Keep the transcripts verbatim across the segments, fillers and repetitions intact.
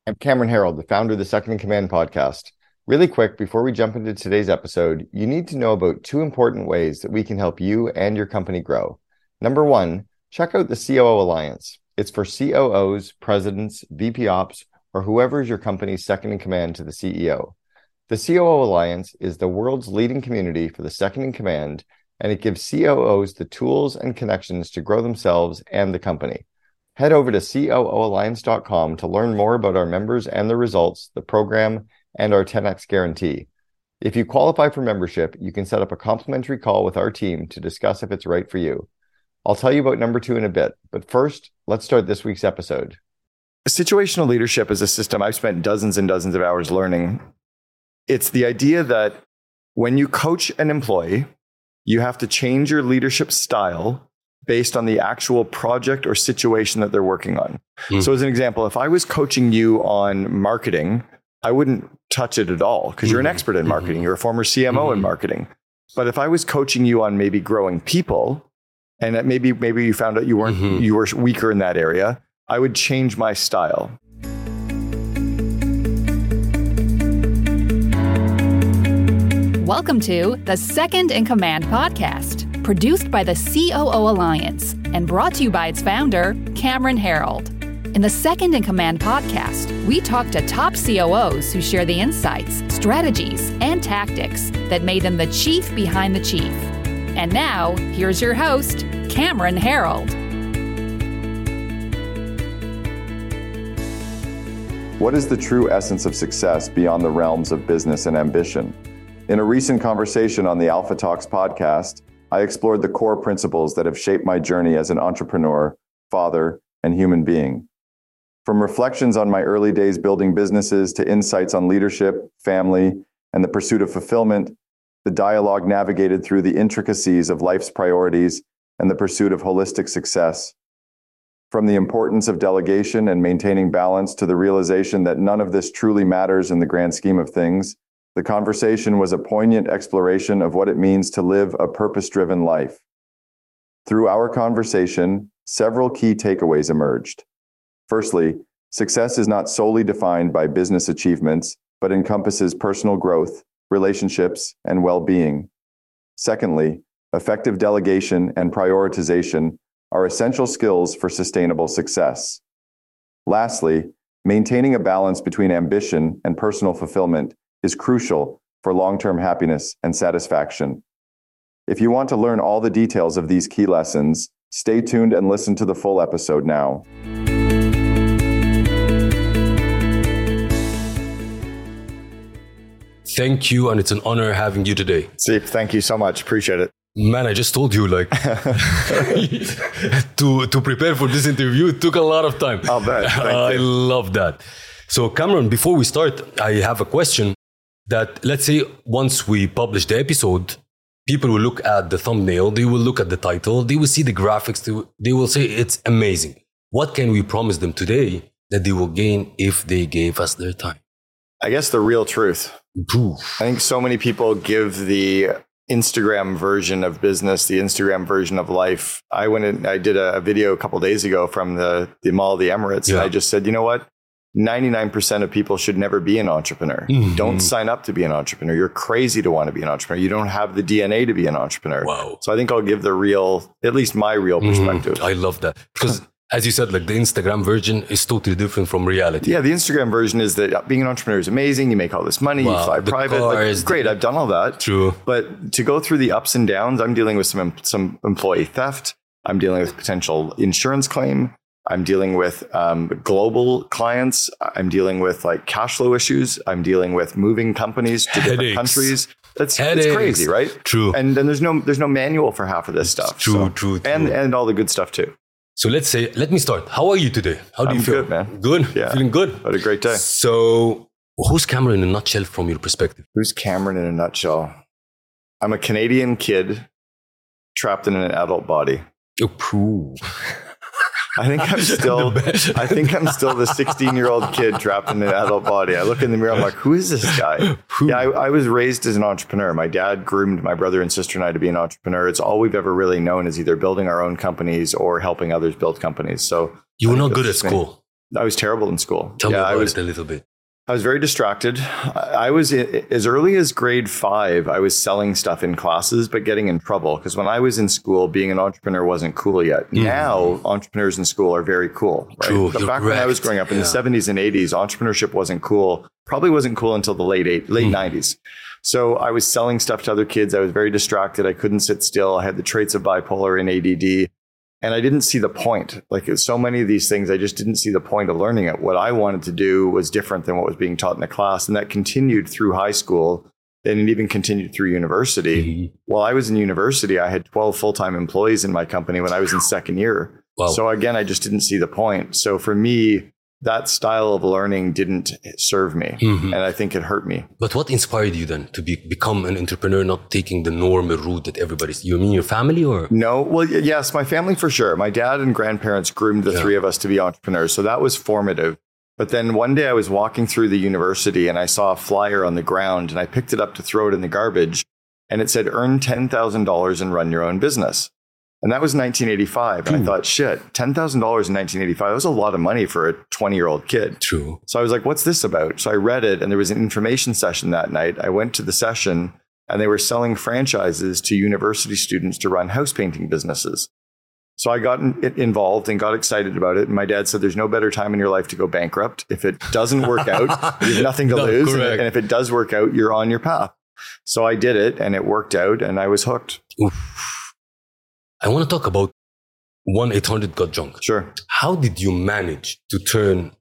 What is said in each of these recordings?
I'm Cameron Harold, the founder of the Second in Command podcast. Really quick, before we jump into today's episode, you need to know about two important ways that we can help you and your company grow. Number one, check out the C O O Alliance. It's for C O Os, presidents, V P Ops, or whoever is your company's second in command to the C E O. The C O O Alliance is the world's leading community for the second in command, and it gives C O Os the tools and connections to grow themselves and the company. Head over to C O O alliance dot com to learn more about our members and the results, the program, and our ten X guarantee. If you qualify for membership, you can set up a complimentary call with our team to discuss if it's right for you. I'll tell you about number two in a bit, but first, let's start this week's episode. Situational leadership is a system I've spent dozens and dozens of hours learning. It's the idea that when you coach an employee, you have to change your leadership style based on the actual project or situation that they're working on. Mm. So as an example, if I was coaching you on marketing, I wouldn't touch it at all because mm-hmm. you're an expert in marketing. Mm-hmm. You're a former C M O mm-hmm. in marketing. But if I was coaching you on maybe growing people, and that maybe maybe you found out you weren't mm-hmm. you were weaker in that area, I would change my style. Welcome to the Second in Command podcast, produced by the C O O Alliance and brought to you by its founder, Cameron Harold. In the Second in Command podcast, we talk to top C O Os who share the insights, strategies, and tactics that made them the chief behind the chief. And now, here's your host, Cameron Harold. What is the true essence of success beyond the realms of business and ambition? In a recent conversation on the Alpha Talks podcast, I explored the core principles that have shaped my journey as an entrepreneur, father, and human being. From reflections on my early days building businesses to insights on leadership, family, and the pursuit of fulfillment, the dialogue navigated through the intricacies of life's priorities and the pursuit of holistic success. From the importance of delegation and maintaining balance to the realization that none of this truly matters in the grand scheme of things, the conversation was a poignant exploration of what it means to live a purpose-driven life. Through our conversation, several key takeaways emerged. Firstly, success is not solely defined by business achievements, but encompasses personal growth, relationships, and well-being. Secondly, effective delegation and prioritization are essential skills for sustainable success. Lastly, maintaining a balance between ambition and personal fulfillment is crucial for long-term happiness and satisfaction. If you want to learn all the details of these key lessons, stay tuned and listen to the full episode now. Thank you, and it's an honor having you today. Steve, thank you so much. Appreciate it. Man, I just told you, like, to to prepare for this interview, it took a lot of time. I'll bet. Thank I you. love that. So, Cameron, before we start, I have a question that, let's say, once we publish the episode, people will look at the thumbnail, they will look at the title, they will see the graphics, they will, they will say it's amazing. What can we promise them today that they will gain if they gave us their time? I guess the real truth. Ooh. I think so many people give the Instagram version of business, the Instagram version of life. I went and I did a, a video a couple of days ago from the, the Mall of the Emirates. Yeah. And I just said, you know what? ninety-nine percent of people should never be an entrepreneur. Mm-hmm. Don't sign up to be an entrepreneur. You're crazy to want to be an entrepreneur. You don't have the D N A to be an entrepreneur. Wow. So I think I'll give the real, at least my real perspective. Mm, I love that. Because as you said, like the Instagram version is totally different from reality. Yeah, the Instagram version is that being an entrepreneur is amazing. You make all this money, Wow, you fly the private. cars, Like, great, the- I've done all that. True. But to go through the ups and downs, I'm dealing with some some employee theft. I'm dealing with potential insurance claim. I'm dealing with um, global clients. I'm dealing with like cash flow issues. I'm dealing with moving companies to different Headaches. countries. That's Headaches. it's crazy, right? True. And then there's no there's no manual for half of this stuff. True, so- true, true. And and all the good stuff too. So let's say, let me start. How are you today? How do I'm you feel? good, man. Good? Yeah. Feeling good? Had a great day. So who's Cameron in a nutshell from your perspective? Who's Cameron in a nutshell? I'm a Canadian kid trapped in an adult body. Oh, poo. I think I'm still, I think I'm still the sixteen year old kid trapped in an adult body. I look in the mirror, I'm like, who is this guy? Yeah, I, I was raised as an entrepreneur. My dad groomed my brother and sister and I to be an entrepreneur. It's all we've ever really known is either building our own companies or helping others build companies. So You were I think not good at that's me. school. I was terrible in school. Tell yeah, me about I was, it a little bit. I was very distracted. I was as early as grade five, I was selling stuff in classes, but getting in trouble. Because when I was in school, being an entrepreneur wasn't cool yet. Mm. Now, entrepreneurs in school are very cool. Right? True, But back correct. when I was growing up in yeah. the seventies and eighties, entrepreneurship wasn't cool. Probably wasn't cool until the late eight, late mm. nineties. So I was selling stuff to other kids. I was very distracted. I couldn't sit still. I had the traits of bipolar and A D D. And I didn't see the point. Like so many of these things, I just didn't see the point of learning it. What I wanted to do was different than what was being taught in the class. And that continued through high school. And it even continued through university. Mm-hmm. While I was in university, I had twelve full-time employees in my company when I was in second year. Wow. So again, I just didn't see the point. So for me, that style of learning didn't serve me. Mm-hmm. And I think it hurt me. But what inspired you then to be, become an entrepreneur, not taking the normal route that everybody's? You mean your family or? No. Well, yes, my family for sure. My dad and grandparents groomed the yeah. three of us to be entrepreneurs. So that was formative. But then one day I was walking through the university and I saw a flyer on the ground and I picked it up to throw it in the garbage. And it said, earn ten thousand dollars and run your own business. And that was nineteen eighty-five. And Ooh. I thought, shit, ten thousand dollars in nineteen eighty-five, that was a lot of money for a twenty-year-old kid. True. So I was like, what's this about? So I read it and there was an information session that night. I went to the session and they were selling franchises to university students to run house painting businesses. So I got in, involved and got excited about it. And my dad said, there's no better time in your life to go bankrupt. If it doesn't work out, there's nothing to no, lose. And, and if it does work out, you're on your path. So I did it and it worked out and I was hooked. Oof. I want to talk about one eight hundred got junk. Sure. How did you manage to turn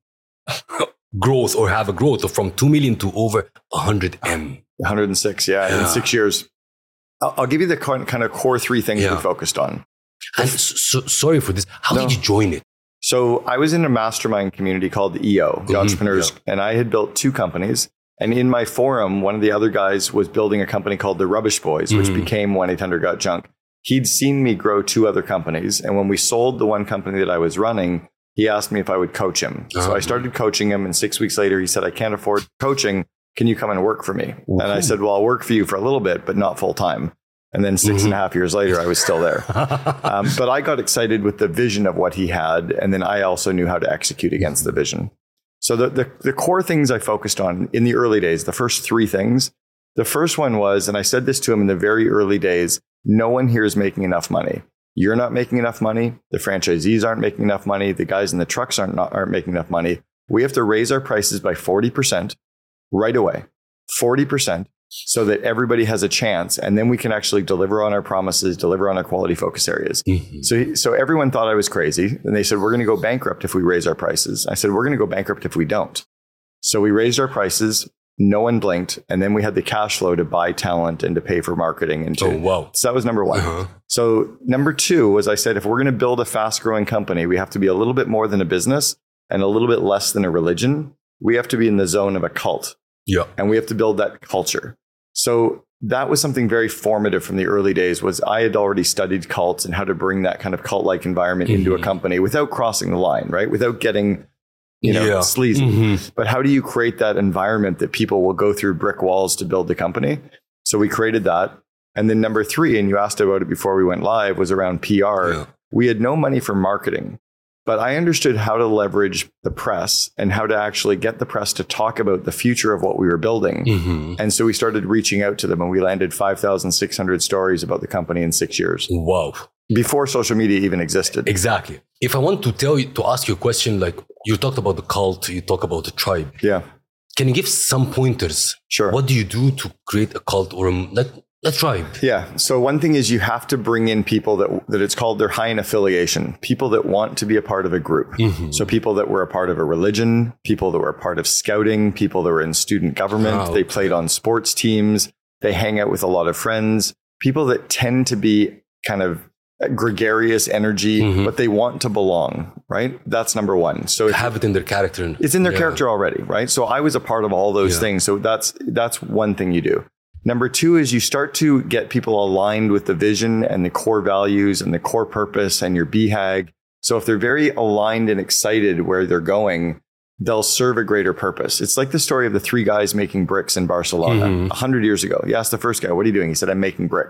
growth or have a growth of from two million to over one hundred M? one hundred six, yeah, yeah. In six years. I'll, I'll give you the kind of core three things yeah. we focused on. And so, sorry for this. How no. did you join it? So I was in a mastermind community called the E O, the mm-hmm. Entrepreneurs, yeah. and I had built two companies. And in my forum, one of the other guys was building a company called the Rubbish Boys, which mm-hmm. became one eight hundred got junk. He'd seen me grow two other companies. And when we sold the one company that I was running, he asked me if I would coach him. Uh-huh. So I started coaching him. And six weeks later, he said, I can't afford coaching. Can you come and work for me? Okay. And I said, well, I'll work for you for a little bit, but not full time. And then six mm-hmm. and a half years later, I was still there. um, but I got excited with the vision of what he had. And then I also knew how to execute against the vision. So the, the, the core things I focused on in the early days, the first three things, the first one was, and I said this to him in the very early days, no one here is making enough money. You're not making enough money. The franchisees aren't making enough money. The guys in the trucks aren't, not, aren't making enough money. We have to raise our prices by forty percent right away, forty percent, so that everybody has a chance. And then we can actually deliver on our promises, deliver on our quality focus areas. Mm-hmm. So, so everyone thought I was crazy. And they said, we're going to go bankrupt if we raise our prices. I said, we're going to go bankrupt if we don't. So we raised our prices. No one blinked. And then we had the cash flow to buy talent and to pay for marketing. And to, oh, wow. So that was number one. Uh-huh. So number two was I said, if we're going to build a fast growing company, we have to be a little bit more than a business and a little bit less than a religion. We have to be in the zone of a cult. Yeah. And we have to build that culture. So that was something very formative from the early days was I had already studied cults and how to bring that kind of cult-like environment mm-hmm. into a company without crossing the line, right? Without getting you know, yeah. sleazy. Mm-hmm. But how do you create that environment that people will go through brick walls to build the company? So we created that. And then number three, and you asked about it before we went live, was around P R. Yeah. We had no money for marketing, but I understood how to leverage the press and how to actually get the press to talk about the future of what we were building. Mm-hmm. And so we started reaching out to them and we landed five thousand six hundred stories about the company in six years. Wow. Before social media even existed. Exactly. If I want to tell you, to ask you a question, like you talked about the cult, you talk about the tribe. Yeah. Can you give some pointers? Sure. What do you do to create a cult or a, like, a tribe? Yeah. So one thing is you have to bring in people that, that it's called their high in affiliation, people that want to be a part of a group. Mm-hmm. So people that were a part of a religion, people that were a part of scouting, people that were in student government, oh, they played on sports teams, they hang out with a lot of friends, people that tend to be kind of gregarious energy, mm-hmm. but they want to belong, right? That's number one. So it's, have it in their character. It's in their yeah. character already, right? So I was a part of all those yeah. things. So that's, that's one thing you do. Number two is you start to get people aligned with the vision and the core values and the core purpose and your B HAG. So if they're very aligned and excited where they're going, they'll serve a greater purpose. It's like the story of the three guys making bricks in Barcelona a mm-hmm. hundred years ago. You asked the first guy, what are you doing? He said, I'm making bricks.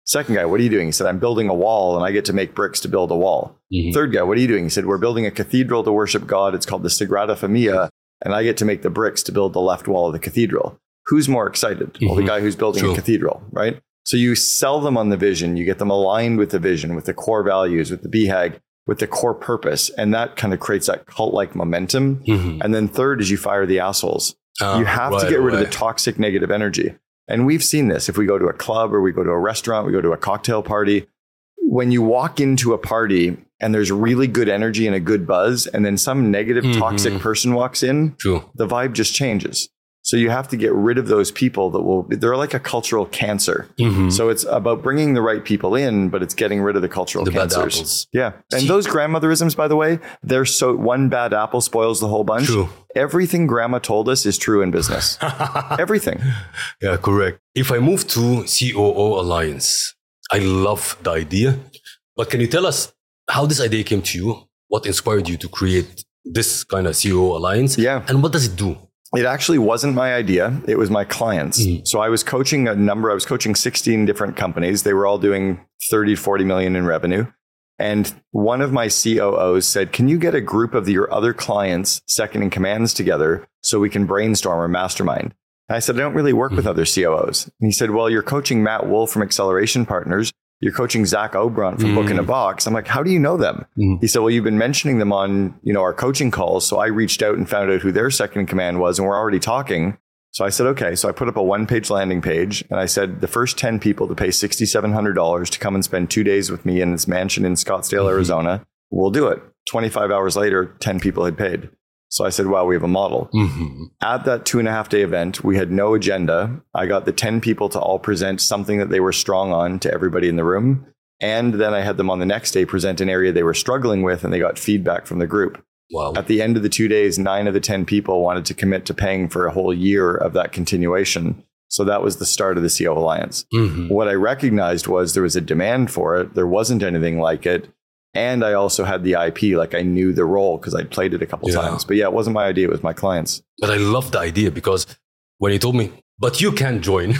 Second guy, what are you doing? He said, I'm building a wall and I get to make bricks to build a wall. Mm-hmm. Third guy, what are you doing? He said, we're building a cathedral to worship God. It's called the Sagrada Familia. And I get to make the bricks to build the left wall of the cathedral. Who's more excited? Mm-hmm. Well, the guy who's building True. a cathedral, right? So you sell them on the vision. You get them aligned with the vision, with the core values, with the B HAG, with the core purpose. And that kind of creates that cult-like momentum. Mm-hmm. And then third is you fire the assholes. Uh, you have right, to get rid right. of the toxic negative energy. And we've seen this. If we go to a club or we go to a restaurant, we go to a cocktail party, when you walk into a party and there's really good energy and a good buzz, and then some negative, mm-hmm. toxic person walks in, True. the vibe just changes. So you have to get rid of those people that will, they're like a cultural cancer. Mm-hmm. So it's about bringing the right people in, but it's getting rid of the cultural the cancers. Bad apples. Yeah. And See, those grandmotherisms, by the way, they're so one bad apple spoils the whole bunch. True. Everything grandma told us is true in business. Everything. Yeah, correct. If I move to C O O Alliance, I love the idea, but can you tell us how this idea came to you? What inspired you to create this kind of C O O Alliance? Yeah. And what does it do? It actually wasn't my idea. It was my clients. Mm-hmm. So I was coaching a number, I was coaching sixteen different companies. They were all doing thirty, forty million in revenue. And one of my C O Os said, can you get a group of your other clients, second in commands together so we can brainstorm or mastermind? And I said, I don't really work mm-hmm. with other C O Os. And he said, well, you're coaching Matt Wolf from Acceleration Partners. You're coaching Zach Obrant from mm. Book in a Box. I'm like, how do you know them? Mm. He said, well, you've been mentioning them on, you know, our coaching calls. So I reached out and found out who their second in command was, and we're already talking. So I said, okay. So I put up a one-page landing page, and I said, the first ten people to pay six thousand seven hundred dollars to come and spend two days with me in this mansion in Scottsdale, mm-hmm. Arizona, we'll do it. twenty-five hours later, ten people had paid. So I said, wow, we have a model. Mm-hmm. At that two and a half day event, we had no agenda. I got the ten people to all present something that they were strong on to everybody in the room. And then I had them on the next day present an area they were struggling with, and they got feedback from the group. Wow. At the end of the two days, nine of the ten people wanted to commit to paying for a whole year of that continuation. So that was the start of the C O O Alliance. Mm-hmm. What I recognized was there was a demand for it. There wasn't anything like it. And I also had the I P, like I knew the role because I'd played it a couple yeah. times. But yeah, it wasn't my idea, it was my clients. But I love the idea because when he told me, but you can't join.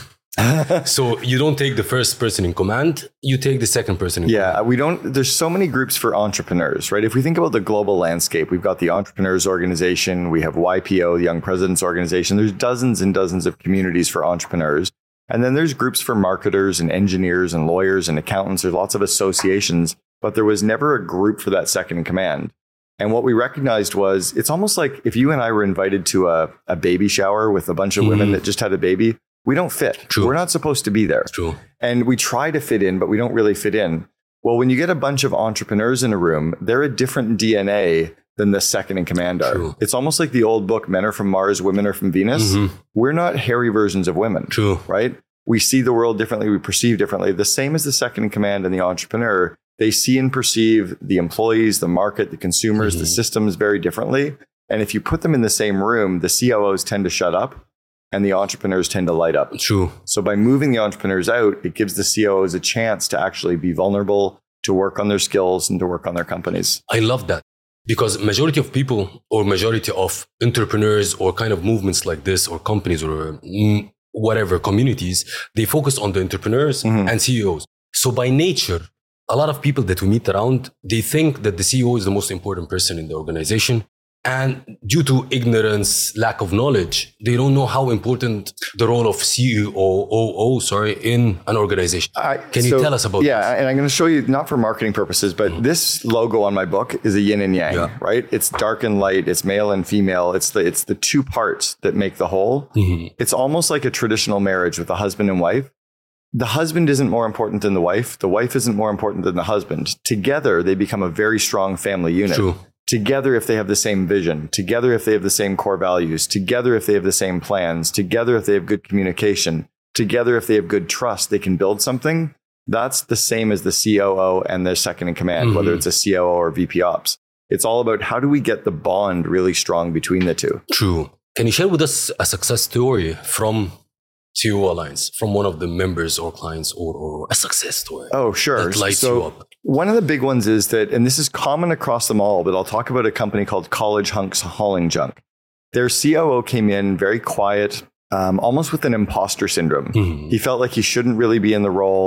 So you don't take the first person in command, you take the second person in yeah, command. Yeah, we don't, there's so many groups for entrepreneurs, right? If we think about the global landscape, we've got the Entrepreneurs Organization, we have Y P O, the Young Presidents Organization. There's dozens and dozens of communities for entrepreneurs. And then there's groups for marketers and engineers and lawyers and accountants. There's lots of associations. But there was never a group for that second in command. And what we recognized was it's almost like if you and I were invited to a, a baby shower with a bunch of mm-hmm. women that just had a baby, we don't fit. True. We're not supposed to be there. True. And we try to fit in, but we don't really fit in. Well, when you get a bunch of entrepreneurs in a room, they're a different D N A than the second in command are. True. It's almost like the old book, Men Are From Mars, Women Are From Venus. Mm-hmm. We're not hairy versions of women. True. Right? We see the world differently. We perceive differently. The same as the second in command and the entrepreneur. They see and perceive the employees, the market, the consumers, mm-hmm. the systems very differently. And if you put them in the same room, the C O Os tend to shut up and the entrepreneurs tend to light up. True. So by moving the entrepreneurs out, it gives the C O Os a chance to actually be vulnerable, to work on their skills and to work on their companies. I love that because majority of people or majority of entrepreneurs or kind of movements like this or companies or mm, whatever communities, they focus on the entrepreneurs mm-hmm. and C E Os. So by nature, a lot of people that we meet around, they think that the C E O is the most important person in the organization. And due to ignorance, lack of knowledge, they don't know how important the role of C E O, sorry, in an organization. Uh, Can so, you tell us about yeah, this? Yeah, and I'm going to show you, not for marketing purposes, but mm-hmm. this logo on my book is a yin and yang, yeah. right? It's dark and light, it's male and female. It's the, it's the two parts that make the whole. Mm-hmm. It's almost like a traditional marriage with a husband and wife. The husband isn't more important than the wife. The wife isn't more important than the husband. Together, they become a very strong family unit. True. Together, if they have the same vision, together, if they have the same core values, together, if they have the same plans, together, if they have good communication, together, if they have good trust, they can build something. That's the same as the C O O and the second in command, mm-hmm. whether it's a C O O or V P Ops. It's all about how do we get the bond really strong between the two. True. Can you share with us a success story from C O O Alliance, from one of the members or clients, or, or a success story? Oh, sure. That lights so you up. One of the big ones is that, and this is common across them all, but I'll talk about a company called College Hunks Hauling Junk. Their C O O came in very quiet, um, almost with an imposter syndrome. Mm-hmm. He felt like he shouldn't really be in the role.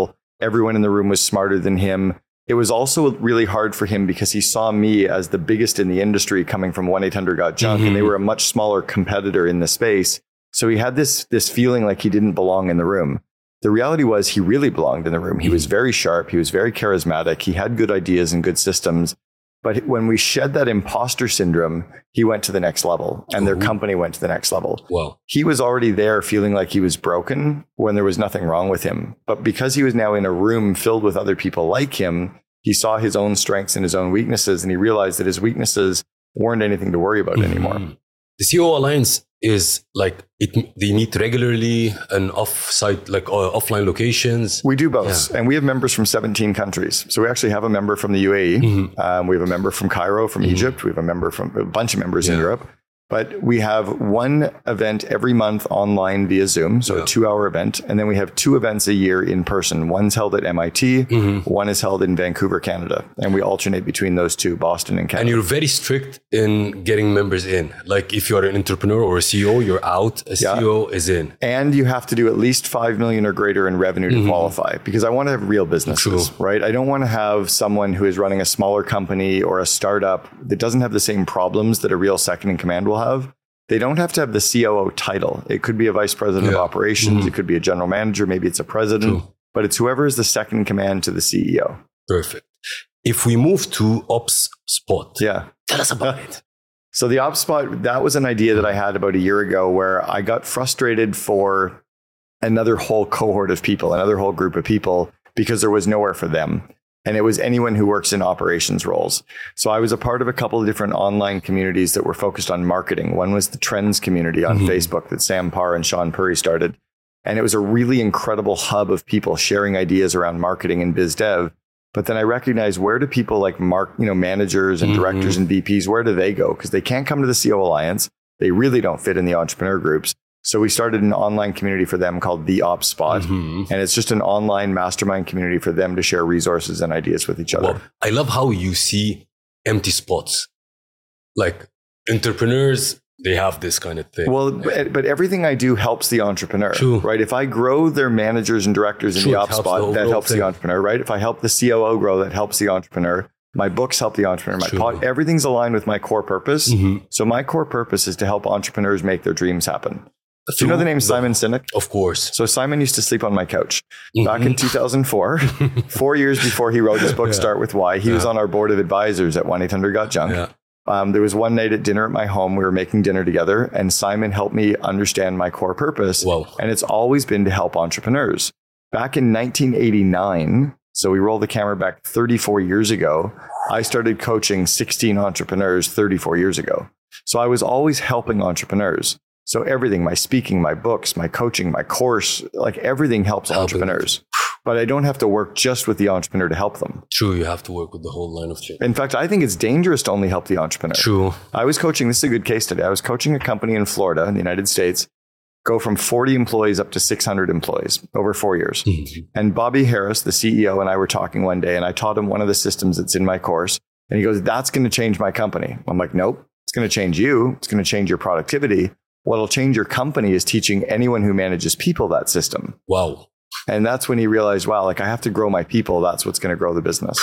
everyone in the room was smarter than him. It was also really hard for him because he saw me as the biggest in the industry coming from one eight hundred got junk, mm-hmm. and they were a much smaller competitor in the space. So he had this, this feeling like he didn't belong in the room. The reality was he really belonged in the room. He was very sharp. He was very charismatic. He had good ideas and good systems. But when we shed that imposter syndrome, he went to the next level and their company went to the next level. Wow. He was already there feeling like he was broken when there was nothing wrong with him. But because he was now in a room filled with other people like him, he saw his own strengths and his own weaknesses, and he realized that his weaknesses weren't anything to worry about mm-hmm. anymore. The C E O Alliance is like, it, they meet regularly and off-site, like uh, offline locations? We do both. Yeah. And we have members from seventeen countries. So we actually have a member from the U A E. Mm-hmm. Um, we have a member from Cairo, from mm-hmm. Egypt. We have a member from a bunch of members yeah. in Europe. But we have one event every month online via Zoom, so yeah. a two-hour event. And then we have two events a year in person. One's held at M I T, mm-hmm. one is held in Vancouver, Canada. And we alternate between those two, Boston and Canada. And you're very strict in getting members in. Like if you're an entrepreneur or a C E O, you're out, a yeah. C E O is in. And you have to do at least five million or greater in revenue to mm-hmm. qualify, because I want to have real businesses, True. right? I don't want to have someone who is running a smaller company or a startup that doesn't have the same problems that a real second in command will have. They don't have to have the C O O title. It could be a vice president yeah. of operations. Mm-hmm. It could be a general manager. Maybe it's a president, True. but it's whoever is the second in command to the C E O. Perfect. If we move to OpsSpot, yeah. tell us about it. So the OpsSpot, that was an idea that I had about a year ago where I got frustrated for another whole cohort of people, another whole group of people, because there was nowhere for them. And it was anyone who works in operations roles. So I was a part of a couple of different online communities that were focused on marketing. One was the Trends community on mm-hmm. Facebook that Sam Parr and Sean Puri started. And it was a really incredible hub of people sharing ideas around marketing and biz dev. But then I recognized, where do people like mark, you know, managers and mm-hmm. directors and V Ps, where do they go? Because they can't come to the C E O Alliance. They really don't fit in the entrepreneur groups. So we started an online community for them called the OpsSpot. Mm-hmm. And it's just an online mastermind community for them to share resources and ideas with each other. Well, I love how you see empty spots. Like entrepreneurs, they have this kind of thing. Well, but, but everything I do helps the entrepreneur, True. right? If I grow their managers and directors in True, the OpsSpot, that helps thing. the entrepreneur, right? If I help the C O O grow, that helps the entrepreneur. My books help the entrepreneur. My pod, everything's aligned with my core purpose. Mm-hmm. So my core purpose is to help entrepreneurs make their dreams happen. Do you know the name Simon Sinek? Of course. So Simon used to sleep on my couch mm-hmm. back in two thousand four, four years before he wrote his book, yeah. Start With Why. He yeah. was on our board of advisors at one eight hundred got junk. Yeah. Um, there was one night at dinner at my home, we were making dinner together, and Simon helped me understand my core purpose. Whoa. And it's always been to help entrepreneurs. Back in nineteen eighty-nine, so we roll the camera back thirty-four years ago, I started coaching sixteen entrepreneurs thirty-four years ago. So I was always helping entrepreneurs. So everything, my speaking, my books, my coaching, my course, like everything helps Helping. entrepreneurs. But I don't have to work just with the entrepreneur to help them. True, you have to work with the whole line of change. In fact, I think it's dangerous to only help the entrepreneur. True. I was coaching, this is a good case study. I was coaching a company in Florida, in the United States, go from forty employees up to six hundred employees over four years. Mm-hmm. And Bobby Harris, the C E O, and I were talking one day, and I taught him one of the systems that's in my course. And he goes, that's going to change my company. I'm like, nope, it's going to change you. It's going to change your productivity. What'll change your company is teaching anyone who manages people that system. Wow. And that's when he realized, wow, like I have to grow my people. That's what's going to grow the business.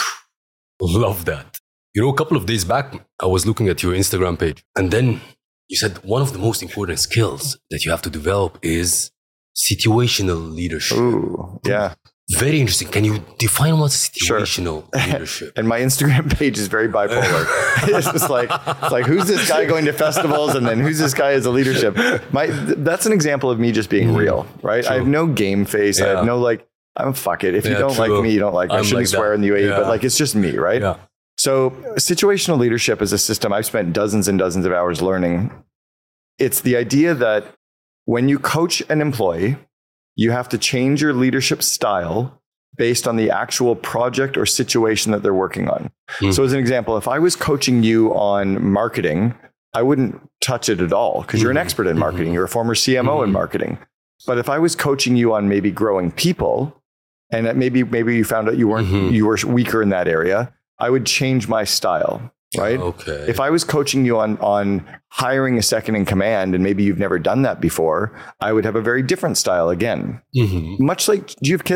Love that. You know, a couple of days back, I was looking at your Instagram page, and then you said one of the most important skills that you have to develop is situational leadership. Ooh, yeah. Very interesting. Can you define what's situational sure. leadership? And my Instagram page is very bipolar. It's just like, it's like, who's this guy going to festivals? And then who's this guy as a leadership? My, that's an example of me just being mm, real, right? True. I have no game face. Yeah. I have no like, I'm fuck it. If yeah, you don't true. like me, you don't like me. I shouldn't like swear that. in the U A E, yeah. but like, it's just me, right? Yeah. So situational leadership is a system I've spent dozens and dozens of hours learning. It's the idea that when you coach an employee, you have to change your leadership style based on the actual project or situation that they're working on. Mm. So as an example, if I was coaching you on marketing, I wouldn't touch it at all because mm-hmm. you're an expert in marketing. Mm-hmm. You're a former C M O mm-hmm. in marketing. But if I was coaching you on maybe growing people, and maybe maybe you found out you weren't mm-hmm. you were weaker in that area, I would change my style. Right? Okay. If I was coaching you on, on hiring a second in command, and maybe you've never done that before, I would have a very different style again. Mm-hmm. Much like, do you have kids?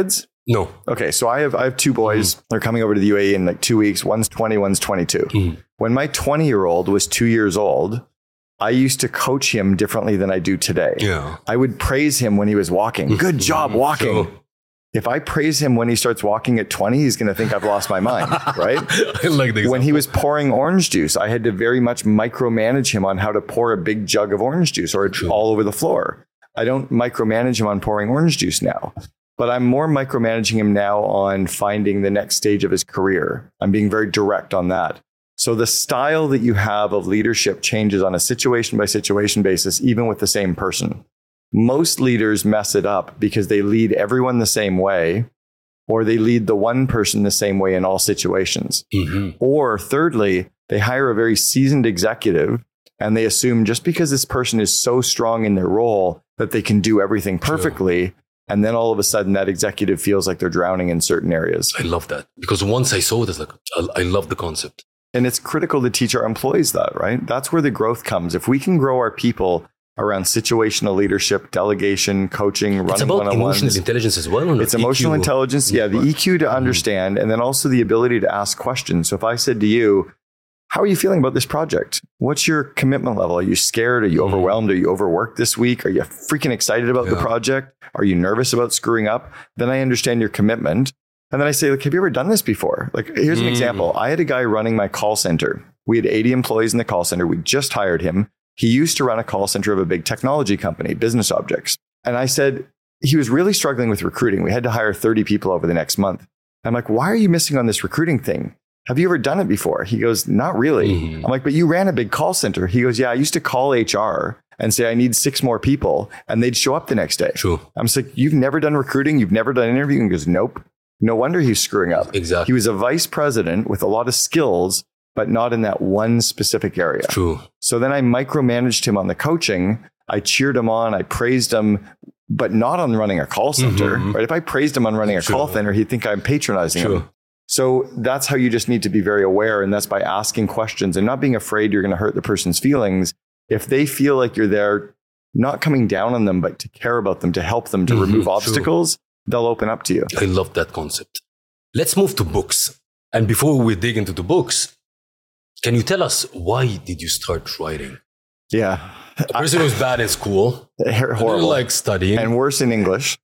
No. Okay, so I have I have two boys. Mm. They're coming over to the U A E in like two weeks. One's twenty, one's twenty-two. Mm. When my twenty-year-old was two years old, I used to coach him differently than I do today. Yeah. I would praise him when he was walking. Good job walking. Sure. If I praise him when he starts walking at twenty, he's going to think I've lost my mind, right? I like the when he was pouring orange juice, I had to very much micromanage him on how to pour a big jug of orange juice or True. all over the floor. I don't micromanage him on pouring orange juice now, but I'm more micromanaging him now on finding the next stage of his career. I'm being very direct on that. So the style that you have of leadership changes on a situation by situation basis, even with the same person. Most leaders mess it up because they lead everyone the same way, or they lead the one person the same way in all situations. Mm-hmm. Or thirdly, they hire a very seasoned executive and they assume just because this person is so strong in their role that they can do everything perfectly. Sure. And then all of a sudden that executive feels like they're drowning in certain areas. I love that because once I saw it, it's like, I love the concept. And it's critical to teach our employees that, right? That's where the growth comes. If we can grow our people around situational leadership, delegation, coaching, running it's about one-on-ones. Emotional intelligence as well. It's emotional E Q. Intelligence. Yeah, the E Q to understand, and then also the ability to ask questions. So if I said to you, how are you feeling about this project? What's your commitment level? Are you scared? Are you mm. overwhelmed? Are you overworked this week? Are you freaking excited about yeah. the project? Are you nervous about screwing up? Then I understand your commitment. And then I say, like, have you ever done this before? Like, here's an mm. example. I had a guy running my call center. We had eighty employees in the call center. We just hired him. He used to run a call center of a big technology company, Business Objects. And I said, he was really struggling with recruiting. We had to hire thirty people over the next month. I'm like, why are you missing on this recruiting thing? Have you ever done it before? He goes, not really. Mm-hmm. I'm like, but you ran a big call center. He goes, yeah, I used to call H R and say, I need six more people. And they'd show up the next day. True. I'm just like, you've never done recruiting? You've never done interviewing? He goes, nope. No wonder he's screwing up. Exactly. He was a vice president with a lot of skills, but not in that one specific area. True. So then I micromanaged him on the coaching. I cheered him on. I praised him, but not on running a call center. Mm-hmm. Right? If I praised him on running a True. call center, he'd think I'm patronizing True. him. So that's how you just need to be very aware. And that's by asking questions and not being afraid you're going to hurt the person's feelings. If they feel like you're there, not coming down on them, but to care about them, to help them, to mm-hmm. remove obstacles, True. they'll open up to you. I love that concept. Let's move to books. And before we dig into the books, can you tell us why did you start writing? Yeah. A person who's bad in school. Horrible. Like studying. And worse in English.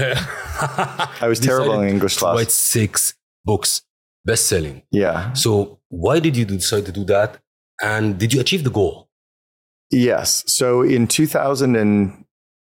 I was terrible in English class. Write six books, best-selling. Yeah. So why did you decide to do that? And did you achieve the goal? Yes. So in two thousand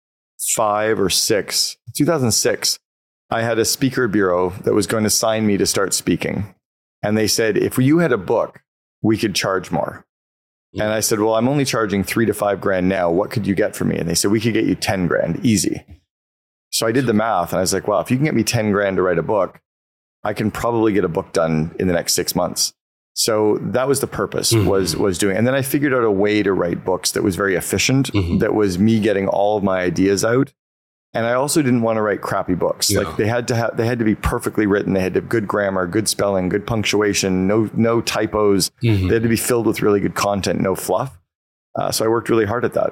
five or six, two thousand six, I had a speaker bureau that was going to sign me to start speaking. And they said, if you had a book, we could charge more. Mm. And I said, well, I'm only charging three to five grand now. What could you get for me? And they said, we could get you ten grand, easy. So I did the math and I was like, well, if you can get me ten grand to write a book, I can probably get a book done in the next six months. So that was the purpose, mm-hmm. was was doing. And then I figured out a way to write books that was very efficient, mm-hmm. that was me getting all of my ideas out. And I also didn't want to write crappy books. Yeah. Like they had to have, they had to be perfectly written. They had to have good grammar, good spelling, good punctuation, no no typos. Mm-hmm. They had to be filled with really good content, no fluff. Uh, so I worked really hard at that.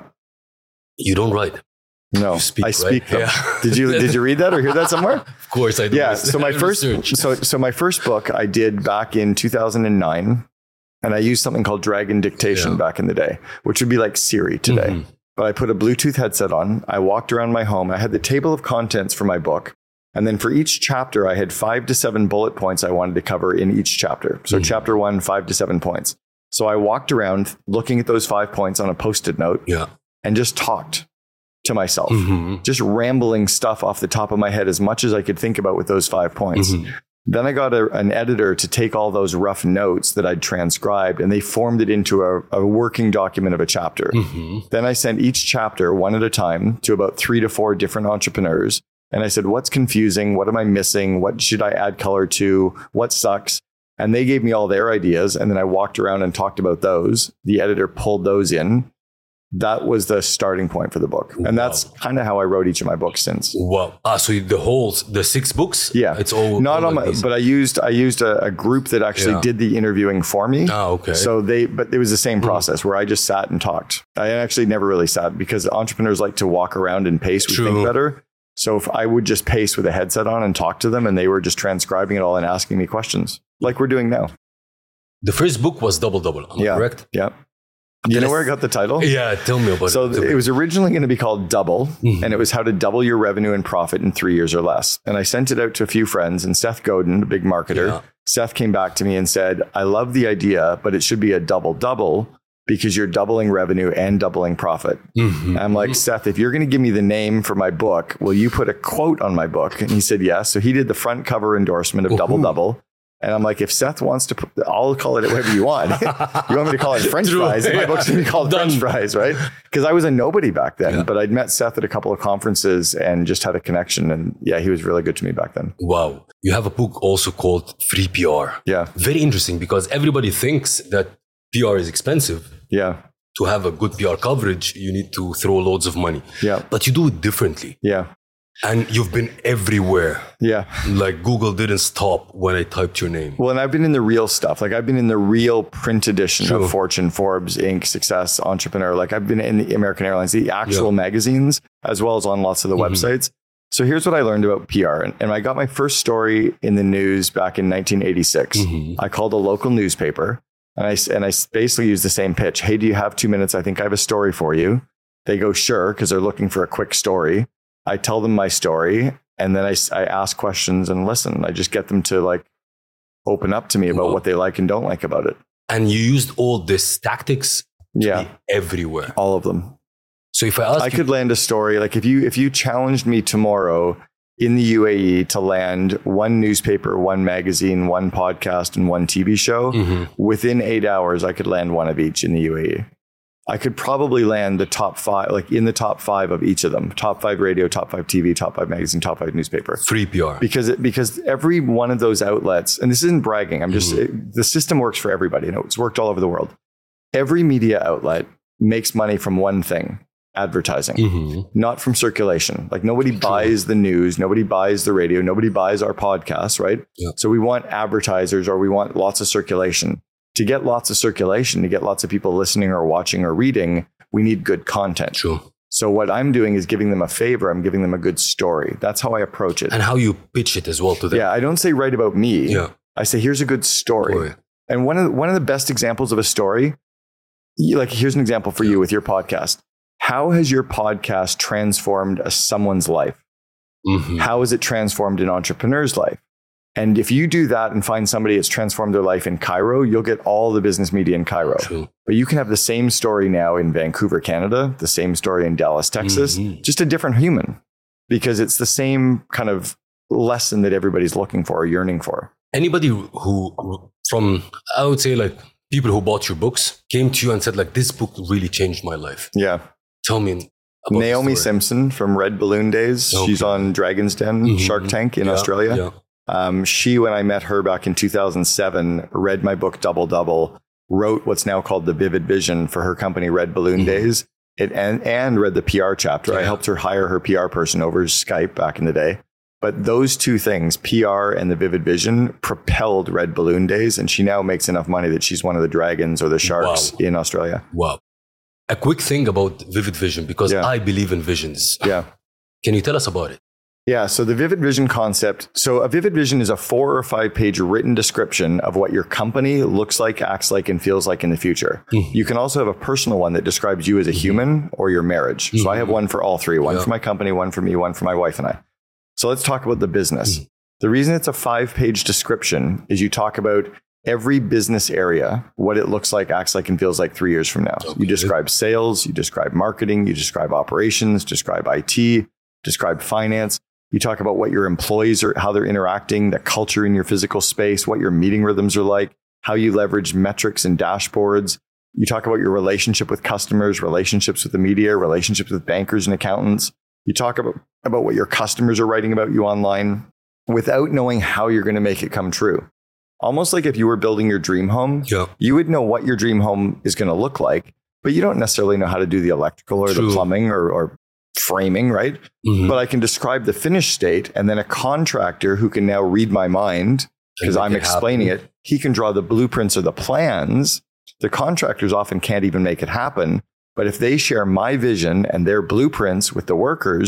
You don't write. No, you speak, I speak right? them. Yeah. Did you did you read that or hear that somewhere? Of course I did. Yeah. So my first research. so so my first book I did back in two thousand nine, and I used something called Dragon Dictation yeah. back in the day, which would be like Siri today. Mm-hmm. But I put a Bluetooth headset on. I walked around my home. I had the table of contents for my book, and then for each chapter, I had five to seven bullet points I wanted to cover in each chapter. So mm-hmm. chapter one, five to seven points. So I walked around looking at those five points on a Post-it note, yeah. and just talked to myself, mm-hmm. just rambling stuff off the top of my head as much as I could think about with those five points. Mm-hmm. Then I got a, an editor to take all those rough notes that I'd transcribed, and they formed it into a, a working document of a chapter. Mm-hmm. Then I sent each chapter one at a time to about three to four different entrepreneurs. And I said, what's confusing? What am I missing? What should I add color to? What sucks? And they gave me all their ideas. And then I walked around and talked about those. The editor pulled those in. That was the starting point for the book. And wow. that's kind of how I wrote each of my books since. Wow. Ah, so the whole, the six books? Yeah. It's all not all on like my, these. but I used, I used a, a group that actually yeah. did the interviewing for me. Ah, okay. So they, but it was the same process mm. where I just sat and talked. I actually never really sat because entrepreneurs like to walk around and pace. We True. think better. So if I would just pace with a headset on and talk to them, and they were just transcribing it all and asking me questions like we're doing now. The first book was Double Double, am I yeah. correct? Yeah. You know where I got the title? Yeah, tell me about so it. So it was originally going to be called Double, mm-hmm. and it was how to double your revenue and profit in three years or less. And I sent it out to a few friends, and Seth Godin, a big marketer, yeah. Seth came back to me and said, I love the idea, but it should be a double double because you're doubling revenue and doubling profit. Mm-hmm. I'm like, Seth, if you're going to give me the name for my book, will you put a quote on my book? And he said, yes. So he did the front cover endorsement of Ooh. Double Double. And I'm like, if Seth wants to, put, I'll call it whatever you want. You want me to call it French True. fries? My yeah. book's going to be called Done. French fries, right? Because I was a nobody back then, yeah. but I'd met Seth at a couple of conferences and just had a connection. And yeah, he was really good to me back then. Wow. You have a book also called Free P R. Yeah. Very interesting because everybody thinks that P R is expensive. Yeah. To have a good P R coverage, you need to throw loads of money. Yeah. But you do it differently. Yeah. And you've been everywhere. Yeah. Like Google didn't stop when I typed your name. Well, and I've been in the real stuff. Like I've been in the real print edition True. of Fortune, Forbes, Inc, Success, Entrepreneur. Like I've been in the American Airlines, the actual yeah. magazines, as well as on lots of the mm-hmm. websites. So here's what I learned about P R. And, and I got my first story in the news back in nineteen eighty-six. Mm-hmm. I called a local newspaper and I, and I basically used the same pitch. Hey, do you have two minutes? I think I have a story for you. They go, sure, because they're looking for a quick story. I tell them my story and then I, I ask questions and listen. I just get them to like open up to me about Whoa. What they like and don't like about it. And you used all these tactics to yeah. be everywhere. All of them. So if I ask I you, could land a story. Like if you, if you challenged me tomorrow in the U A E to land one newspaper, one magazine, one podcast, and one T V show, mm-hmm. within eight hours, I could land one of each in the U A E. I could probably land the top five, like in the top five of each of them. Top five radio, top five T V, top five magazine, top five newspaper. Free P R. Because it, because every one of those outlets, and this isn't bragging, I'm just, mm-hmm. it, the system works for everybody. You know, it's worked all over the world. Every media outlet makes money from one thing, advertising, mm-hmm. not from circulation. Like nobody True. Buys the news, nobody buys the radio, nobody buys our podcasts, right? Yep. So we want advertisers or we want lots of circulation. To get lots of circulation, to get lots of people listening or watching or reading, we need good content. True. So what I'm doing is giving them a favor. I'm giving them a good story. That's how I approach it. And how you pitch it as well to them. Yeah, I don't say write about me. Yeah. I say, here's a good story. Boy. And one of the, one of the best examples of a story, like here's an example for yeah. you with your podcast. How has your podcast transformed a, someone's life? Mm-hmm. How has it transformed an entrepreneur's life? And if you do that and find somebody that's transformed their life in Cairo, you'll get all the business media in Cairo. True. But you can have the same story now in Vancouver, Canada, the same story in Dallas, Texas, mm-hmm. just a different human, because it's the same kind of lesson that everybody's looking for or yearning for. Anybody who, from, I would say like people who bought your books came to you and said like, this book really changed my life. Yeah. Tell me. About Naomi Simpson from Red Balloon Days. Okay. She's on Dragon's Den, mm-hmm. Shark Tank in yeah, Australia. Yeah. Um, she, when I met her back in two thousand seven, read my book Double Double, wrote what's now called the Vivid Vision for her company Red Balloon mm-hmm. Days, it, and, and read the P R chapter. Yeah. I helped her hire her P R person over Skype back in the day. But those two things, P R and the Vivid Vision, propelled Red Balloon Days. And she now makes enough money that she's one of the dragons or the sharks wow. in Australia. Wow. A quick thing about Vivid Vision, because yeah. I believe in visions. Yeah. Can you tell us about it? Yeah, so the Vivid Vision concept. So a Vivid Vision is a four or five page written description of what your company looks like, acts like, and feels like in the future. Mm-hmm. You can also have a personal one that describes you as a mm-hmm. human or your marriage. Mm-hmm. So I have one for all three, one yeah. for my company, one for me, one for my wife and I. So let's talk about the business. Mm-hmm. The reason it's a five page description is you talk about every business area, what it looks like, acts like, and feels like three years from now. Okay. You describe sales, you describe marketing, you describe operations, describe I T, describe finance. You talk about what your employees are, how they're interacting, the culture in your physical space, what your meeting rhythms are like, how you leverage metrics and dashboards. You talk about your relationship with customers, relationships with the media, relationships with bankers and accountants. You talk about, about what your customers are writing about you online without knowing how you're going to make it come true. Almost like if you were building your dream home, yeah. you would know what your dream home is going to look like, but you don't necessarily know how to do the electrical or True. The plumbing or, or framing, right? Mm-hmm. But I can describe the finished state, and then a contractor who can now read my mind because I'm explaining happen. It, he can draw the blueprints or the plans. The contractors often can't even make it happen. But if they share my vision and their blueprints with the workers,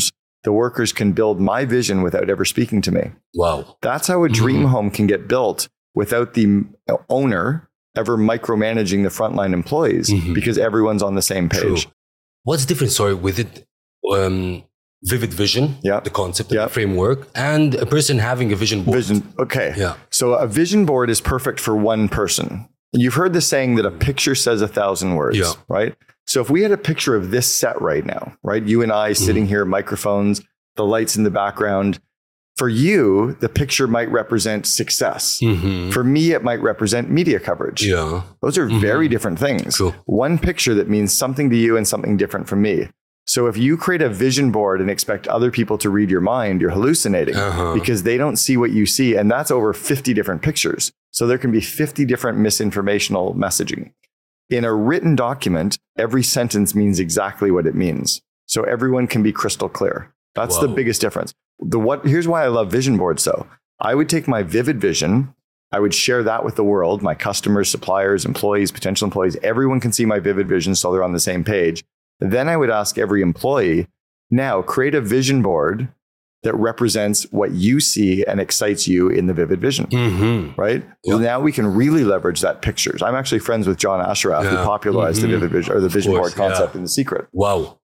the workers can build my vision without ever speaking to me. Wow. That's how a dream Mm-hmm. home can get built without the owner ever micromanaging the frontline employees Mhm. because everyone's on the same page. True. What's different, sorry, with it? Um, vivid vision, Yeah. the concept, Yeah. the framework, and a person having a vision board. Vision. Okay. Yeah. So a vision board is perfect for one person. You've heard the saying that a picture says a thousand words, Yeah. right? So if we had a picture of this set right now, right? You and I sitting here, microphones, the lights in the background. For you, the picture might represent success. Mhm. For me, it might represent media coverage. Yeah. Those are very different things. True. One picture that means something to you and something different from me. So if you create a vision board and expect other people to read your mind, you're hallucinating Uh-huh. because they don't see what you see. And that's over fifty different pictures. So there can be fifty different misinformational messaging. In a written document, every sentence means exactly what it means. So everyone can be crystal clear. That's the Wow. biggest difference. The what? Here's why I love vision boards though. I would take my vivid vision, I would share that with the world, my customers, suppliers, employees, potential employees. Everyone can see my vivid vision so they're on the same page. Then I would ask every employee, now create a vision board that represents what you see and excites you in the vivid vision, Mm-hmm. right? Yeah. Well, now we can really leverage that pictures. I'm actually friends with John Ashraf, who Yeah. popularized Mhm. the vivid vision or the vision course, board concept yeah. in The Secret. Wow.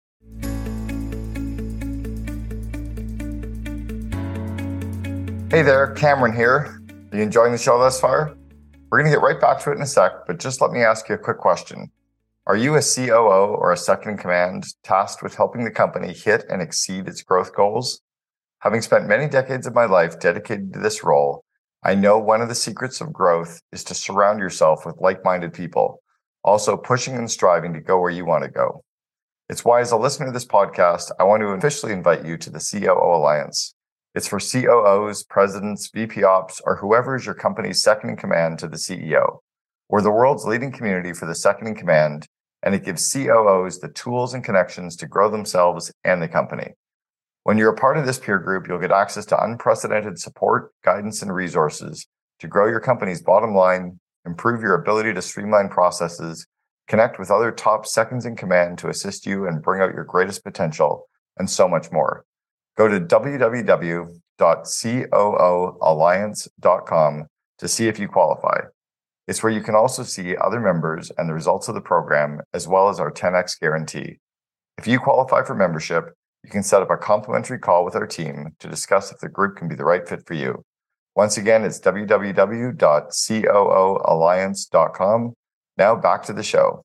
Hey there, Cameron here. Are you enjoying the show thus far? We're going to get right back to it in a sec, but just let me ask you a quick question. Are you a C O O or a second in command tasked with helping the company hit and exceed its growth goals? Having spent many decades of my life dedicated to this role, I know one of the secrets of growth is to surround yourself with like-minded people, also pushing and striving to go where you want to go. It's why, as a listener to this podcast, I want to officially invite you to the C O O Alliance. It's for C O Os, presidents, V P Ops, or whoever is your company's second in command to the C E O. We're the world's leading community for the second in command, and it gives C O Os the tools and connections to grow themselves and the company. When you're a part of this peer group, you'll get access to unprecedented support, guidance, and resources to grow your company's bottom line, improve your ability to streamline processes, connect with other top seconds in command to assist you and bring out your greatest potential, and so much more. Go to w w w dot c o o alliance dot com to see if you qualify. It's where you can also see other members and the results of the program, as well as our ten X guarantee. If you qualify for membership, you can set up a complimentary call with our team to discuss if the group can be the right fit for you. Once again, it's w w w dot c o o alliance dot com. Now back to the show.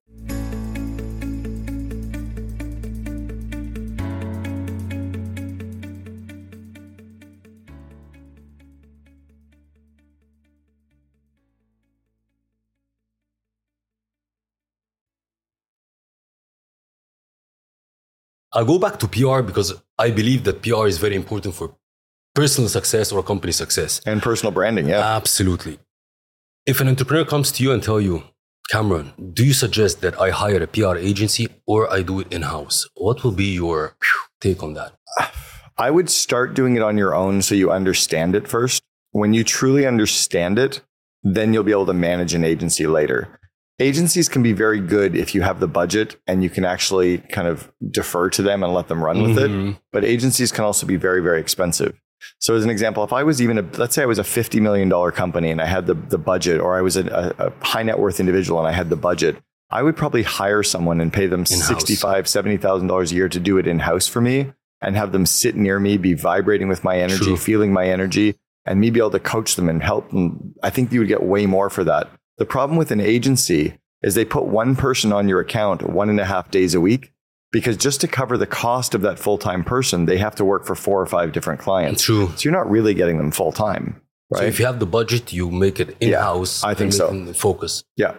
I'll go back to P R because I believe that P R is very important for personal success or company success. And personal branding, yeah. Absolutely. If an entrepreneur comes to you and tell you, Cameron, do you suggest that I hire a P R agency or I do it in-house? What will be your take on that? I would start doing it on your own so you understand it first. When you truly understand it, then you'll be able to manage an agency later. Agencies can be very good if you have the budget and you can actually kind of defer to them and let them run with Mhm. it. But agencies can also be very, very expensive. So as an example, if I was even a, let's say I was a fifty million dollars company and I had the, the budget, or I was a, a, a high net worth individual and I had the budget, I would probably hire someone and pay them In-house. sixty-five thousand dollars, seventy thousand dollars a year to do it in-house for me and have them sit near me, be vibrating with my energy, True. feeling my energy, and me be able to coach them and help them. I think you would get way more for that. The problem with an agency is they put one person on your account one and a half days a week, because just to cover the cost of that full-time person, they have to work for four or five different clients. True. So you're not really getting them full-time, right? So if you have the budget, you make it in-house. I think and so. they can Focus. Yeah.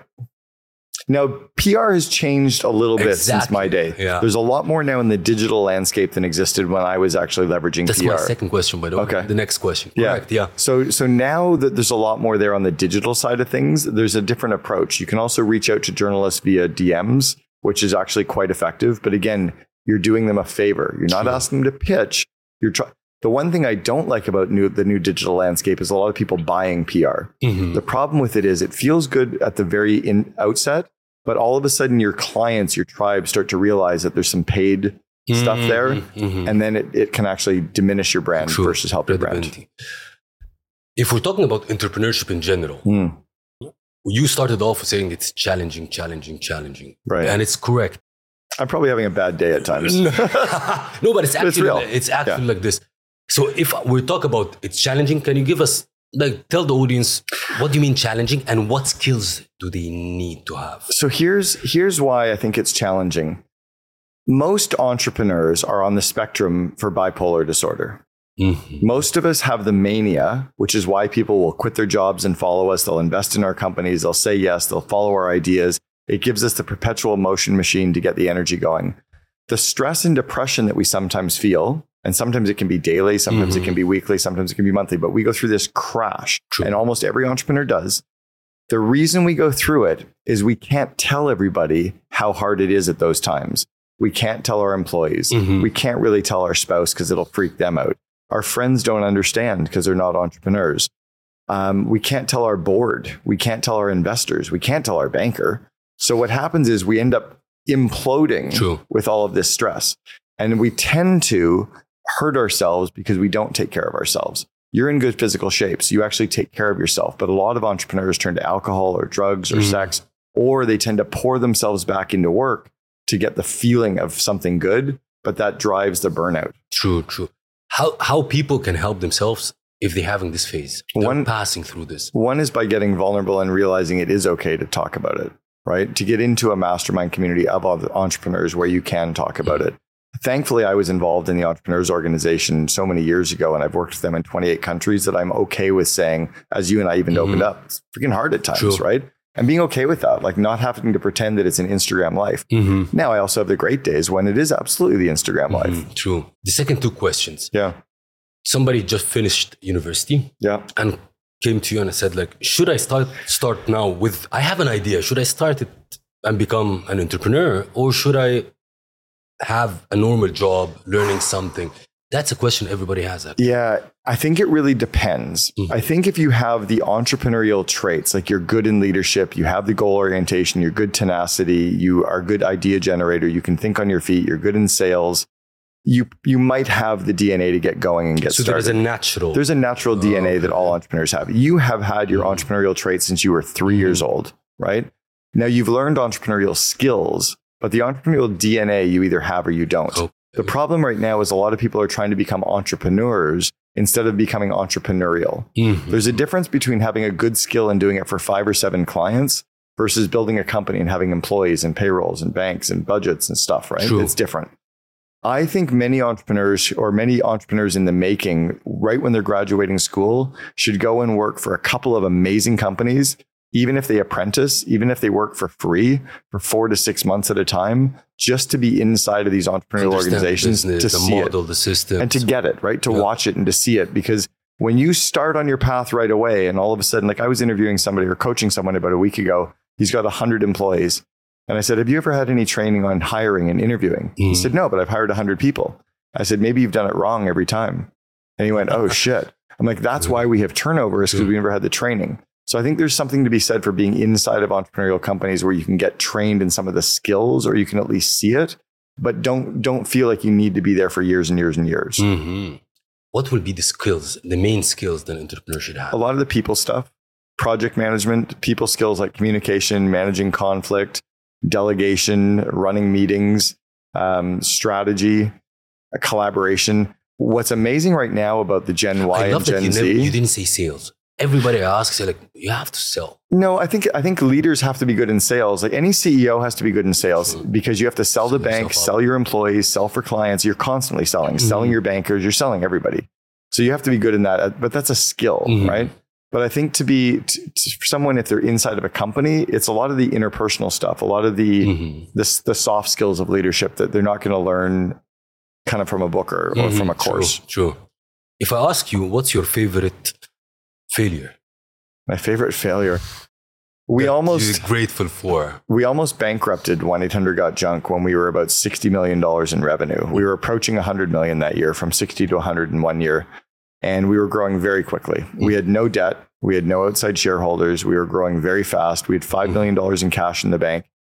Now, P R has changed a little bit since Exactly. my day. Yeah. There's a lot more now in the digital landscape than existed when I was actually leveraging That's P R. my second question, by the way. Okay. The next question. Yeah. Correct. Yeah. So, so now that there's a lot more there on the digital side of things, there's a different approach. You can also reach out to journalists via D Ms, which is actually quite effective. But again, you're doing them a favor. You're not True. asking them to pitch. You're trying. The one thing I don't like about new, the new digital landscape is a lot of people buying P R. Mhm. The problem with it is it feels good at the very in, outset, but all of a sudden your clients, your tribe start to realize that there's some paid mm-hmm, stuff there. Mm-hmm. And then it, it can actually diminish your brand True. versus help your brand. If we're talking about entrepreneurship in general, mm. you started off saying it's challenging, challenging, challenging. Right. And it's correct. I'm probably having a bad day at times. no, but it's actually, but it's, it's actually yeah. like this. So if we talk about it's challenging, can you give us, like, tell the audience, what do you mean challenging and what skills do they need to have? So here's, here's why I think it's challenging. Most entrepreneurs are on the spectrum for bipolar disorder. Mm-hmm. Most of us have the mania, which is why people will quit their jobs and follow us. They'll invest in our companies. They'll say yes. They'll follow our ideas. It gives us the perpetual motion machine to get the energy going. The stress and depression that we sometimes feel, and sometimes it can be daily, sometimes mm-hmm. it can be weekly, sometimes it can be monthly, but we go through this crash, True. and almost every entrepreneur does. The reason we go through it is we can't tell everybody how hard it is at those times. We can't tell our employees. Mm-hmm. We can't really tell our spouse because it'll freak them out. Our friends don't understand because they're not entrepreneurs. Um, we can't tell our board. We can't tell our investors. We can't tell our banker. So what happens is we end up imploding True. with all of this stress. And we tend to hurt ourselves because we don't take care of ourselves. You're in good physical shape, so you actually take care of yourself. But a lot of entrepreneurs turn to alcohol or drugs or mm. sex, or they tend to pour themselves back into work to get the feeling of something good, but that drives the burnout. True, true. How how people can help themselves if they're having this phase, they're one, passing through this? One is by getting vulnerable and realizing it is okay to talk about it, right? To get into a mastermind community of entrepreneurs where you can talk about it. Thankfully, I was involved in the Entrepreneurs Organization so many years ago, and I've worked with them in twenty-eight countries that I'm okay with saying, as you and I even mm-hmm. opened up, it's freaking hard at times, True. right? And being okay with that, like not having to pretend that it's an Instagram life. Mm-hmm. Now, I also have the great days when it is absolutely the Instagram mm-hmm. life. True. The second two questions. Yeah. Somebody just finished university yeah. and came to you and said, like, should I start start now with, I have an idea. Should I start it and become an entrepreneur, or should I have a normal job, learning something? That's a question everybody has. Actually. Yeah, I think it really depends. Mm-hmm. I think if you have the entrepreneurial traits, like you're good in leadership, you have the goal orientation, you're good tenacity, you are a good idea generator, you can think on your feet, you're good in sales, you you might have the D N A to get going and get so started. So there's a natural... There's a natural oh, D N A okay. that all entrepreneurs have. You have had your mm-hmm. entrepreneurial traits since you were three mm-hmm. years old, right? Now you've learned entrepreneurial skills, but the entrepreneurial D N A you either have or you don't. Okay. The problem right now is a lot of people are trying to become entrepreneurs instead of becoming entrepreneurial. Mm-hmm. There's a difference between having a good skill and doing it for five or seven clients versus building a company and having employees and payrolls and banks and budgets and stuff, right? True. It's different. I think many entrepreneurs or many entrepreneurs in the making, right when they're graduating school, should go and work for a couple of amazing companies, even if they apprentice, even if they work for free for four to six months at a time, just to be inside of these entrepreneurial organizations, business, to the see model, it, the system, and to get it, right? To yeah. watch it and to see it. Because when you start on your path right away, and all of a sudden, like I was interviewing somebody or coaching someone about a week ago, he's got a hundred employees. And I said, have you ever had any training on hiring and interviewing? Mm. He said, no, but I've hired a hundred people. I said, maybe you've done it wrong every time. And he went, oh shit. I'm like, that's why we have turnover, is because we never had the training. So I think there's something to be said for being inside of entrepreneurial companies where you can get trained in some of the skills, or you can at least see it, but don't don't feel like you need to be there for years and years and years. Mm-hmm. What will be the skills, the main skills that an entrepreneur should have? A lot of the people stuff, project management, people skills like communication, managing conflict, delegation, running meetings, um, strategy, collaboration. What's amazing right now about the Gen Y I love and Gen that you Z. Never, you didn't say sales. Everybody asks, like, you have to sell. No, I think I think leaders have to be good in sales. Like any C E O has to be good in sales mm-hmm. because you have to sell the bank, sell your employees, sell for clients. You're constantly selling, mm-hmm. selling your bankers, you're selling everybody. So you have to be good in that, but that's a skill, mm-hmm. right? But I think to be, to, to, for someone, if they're inside of a company, it's a lot of the interpersonal stuff, a lot of the, mm-hmm. the, the soft skills of leadership that they're not going to learn kind of from a book or, or mm-hmm. from a course. True, true. If I ask you, what's your favorite failure? My favorite failure. We that almost you're grateful for. We almost bankrupted one eight hundred got junk when we were about sixty million dollars in revenue. We were approaching one hundred million that year, from sixty to one hundred in one year. And we were growing very quickly. We had no debt. We had no outside shareholders. We were growing very fast. We had five million dollars in cash in the bank.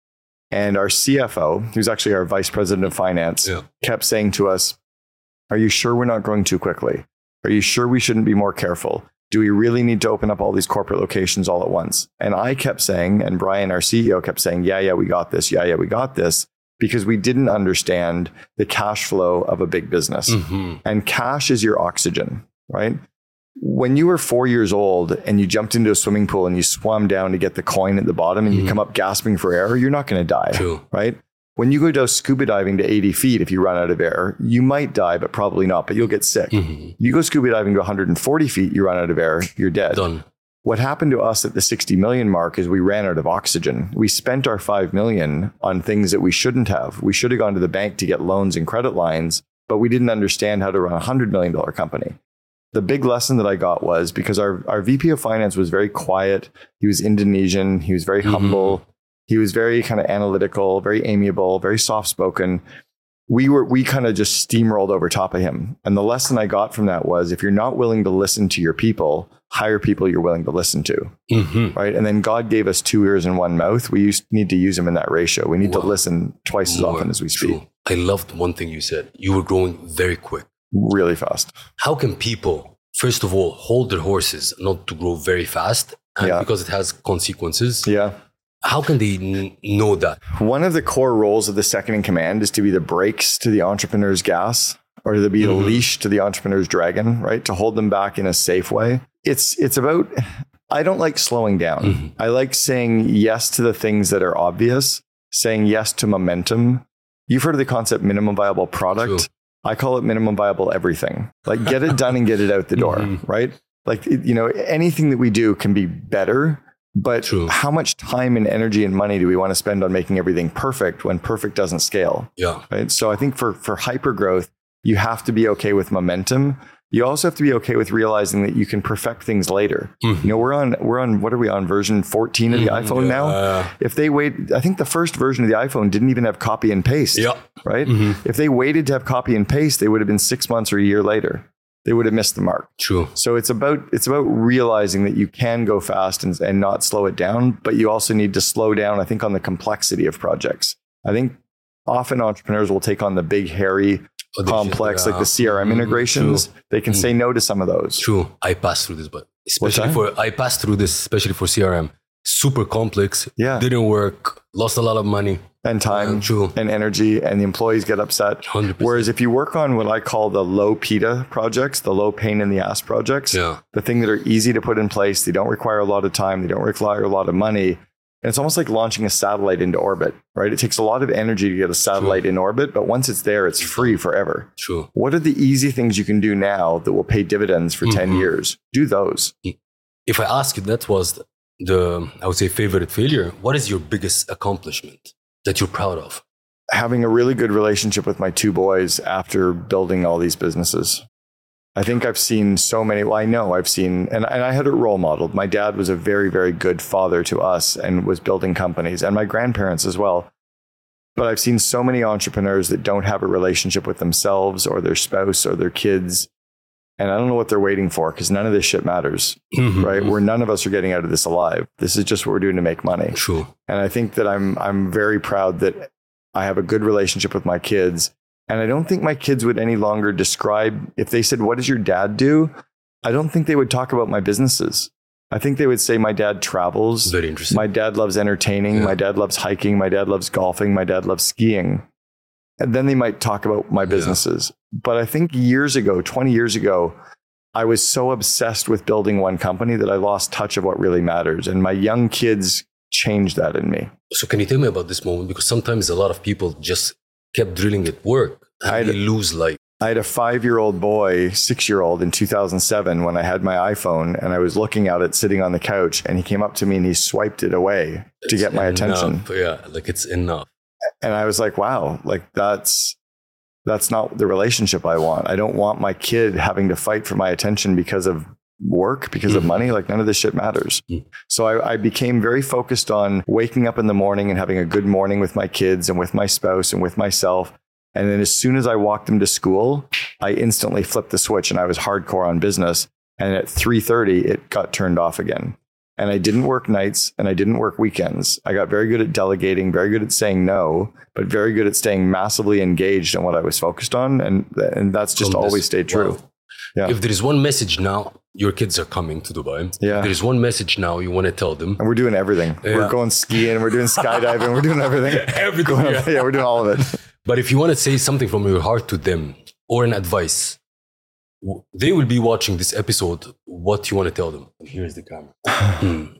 And our C F O, who's actually our vice president of finance, yeah. kept saying to us, are you sure we're not growing too quickly? Are you sure we shouldn't be more careful? Do we really need to open up all these corporate locations all at once? And I kept saying, and Brian, our C E O, kept saying, yeah, yeah, we got this. Yeah, yeah, we got this. Because we didn't understand the cash flow of a big business. Mm-hmm. And cash is your oxygen, right? When you were four years old and you jumped into a swimming pool and you swam down to get the coin at the bottom and mm-hmm. you come up gasping for air, you're not going to die, True. Right? When you go down scuba diving to eighty feet, if you run out of air, you might die, but probably not, but you'll get sick. Mm-hmm. You go scuba diving to one hundred forty feet, you run out of air, you're dead. Done. What happened to us at the sixty million mark is we ran out of oxygen. We spent our five million on things that we shouldn't have. We should have gone to the bank to get loans and credit lines, but we didn't understand how to run a one hundred million dollars company. The big lesson that I got was because our, our V P of finance was very quiet. He was Indonesian. He was very mm-hmm. humble. He was very kind of analytical, very amiable, very soft-spoken. We were, we kind of just steamrolled over top of him. And the lesson I got from that was if you're not willing to listen to your people, hire people you're willing to listen to. Mm-hmm. Right. And then God gave us two ears and one mouth. We used, need to use them in that ratio. We need wow. to listen twice as More often as we speak. True. I loved one thing you said. You were growing very quick. Really fast. How can people, first of all, hold their horses not to grow very fast? And yeah. because it has consequences. Yeah. How can they n- know that? One of the core roles of the second in command is to be the brakes to the entrepreneur's gas, or to be mm-hmm. a leash to the entrepreneur's dragon, right? To hold them back in a safe way. It's it's about, I don't like slowing down. Mm-hmm. I like saying yes to the things that are obvious, saying yes to momentum. You've heard of the concept minimum viable product. True. I call it minimum viable everything. Like get it done and get it out the door, mm-hmm. right? Like, you know, anything that we do can be better. But True. How much time and energy and money do we want to spend on making everything perfect when perfect doesn't scale? Yeah. Right. So I think for, for hyper growth, you have to be okay with momentum. You also have to be okay with realizing that you can perfect things later. Mm-hmm. You know, we're on, we're on, what are we on, version fourteen of the mm-hmm. iPhone yeah. now? If they wait, I think the first version of the iPhone didn't even have copy and paste. Yeah. Right. Mm-hmm. If they waited to have copy and paste, they would have been six months or a year later. They would have missed the mark. True. So it's about it's about realizing that you can go fast and, and not slow it down, but you also need to slow down, I think, on the complexity of projects. I think often entrepreneurs will take on the big, hairy, oh, complex, yeah. like the C R M integrations. Mm-hmm. They can mm-hmm. say no to some of those. True. I passed through this, but especially for I passed through this, especially for C R M. Super complex. Yeah. Didn't work. Lost a lot of money. And time yeah, true. And energy, and the employees get upset. one hundred percent. Whereas if you work on what I call the low P E T A projects, the low pain in the ass projects, yeah. the thing that are easy to put in place, they don't require a lot of time, they don't require a lot of money. And it's almost like launching a satellite into orbit, right? It takes a lot of energy to get a satellite True. In orbit, but once it's there, it's free forever. True. What are the easy things you can do now that will pay dividends for mm-hmm. ten years? Do those. If I ask you, that was the, I would say, favorite failure. What is your biggest accomplishment that you're proud of? Having a really good relationship with my two boys after building all these businesses. I think I've seen so many, well, I know I've seen, and, and I had it role modeled. My dad was a very, very good father to us and was building companies, and my grandparents as well. But I've seen so many entrepreneurs that don't have a relationship with themselves or their spouse or their kids. And I don't know what they're waiting for, because none of this shit matters, mm-hmm. right? Where none of us are getting out of this alive. This is just what we're doing to make money. True. And I think that I'm I'm very proud that I have a good relationship with my kids. And I don't think my kids would any longer describe, if they said, what does your dad do? I don't think they would talk about my businesses. I think they would say my dad travels. Very interesting. My dad loves entertaining. Yeah. My dad loves hiking. My dad loves golfing. My dad loves skiing. And then they might talk about my businesses. Yeah. But I think years ago, twenty years ago, I was so obsessed with building one company that I lost touch of what really matters. And my young kids changed that in me. So can you tell me about this moment? Because sometimes a lot of people just kept drilling at work and I they lose light. I had a five-year-old boy, six-year-old in two thousand seven when I had my iPhone, and I was looking at it sitting on the couch, and he came up to me and he swiped it away it's to get my enough. attention. Yeah, like it's enough. And I was like, wow, like that's, that's not the relationship I want. I don't want my kid having to fight for my attention because of work, because mm-hmm. of money. Like none of this shit matters. Mm-hmm. So I, I became very focused on waking up in the morning and having a good morning with my kids and with my spouse and with myself. And then as soon as I walked them to school, I instantly flipped the switch and I was hardcore on business. And at three thirty, it got turned off again. and I didn't work nights and I didn't work weekends. I got very good at delegating, very good at saying no, but very good at staying massively engaged in what I was focused on. And, and that's just From this- always stayed true. Wow. Yeah. If there is one message now, your kids are coming to Dubai. Yeah. If there is one message now you want to tell them. And we're doing everything. Yeah. We're going skiing, we're doing skydiving, we're doing everything. Everything. Going- yeah. yeah, we're doing all of it. But if you want to say something from your heart to them or an advice, w- they will be watching this episode. What you want to tell them? And here's the camera. Hmm.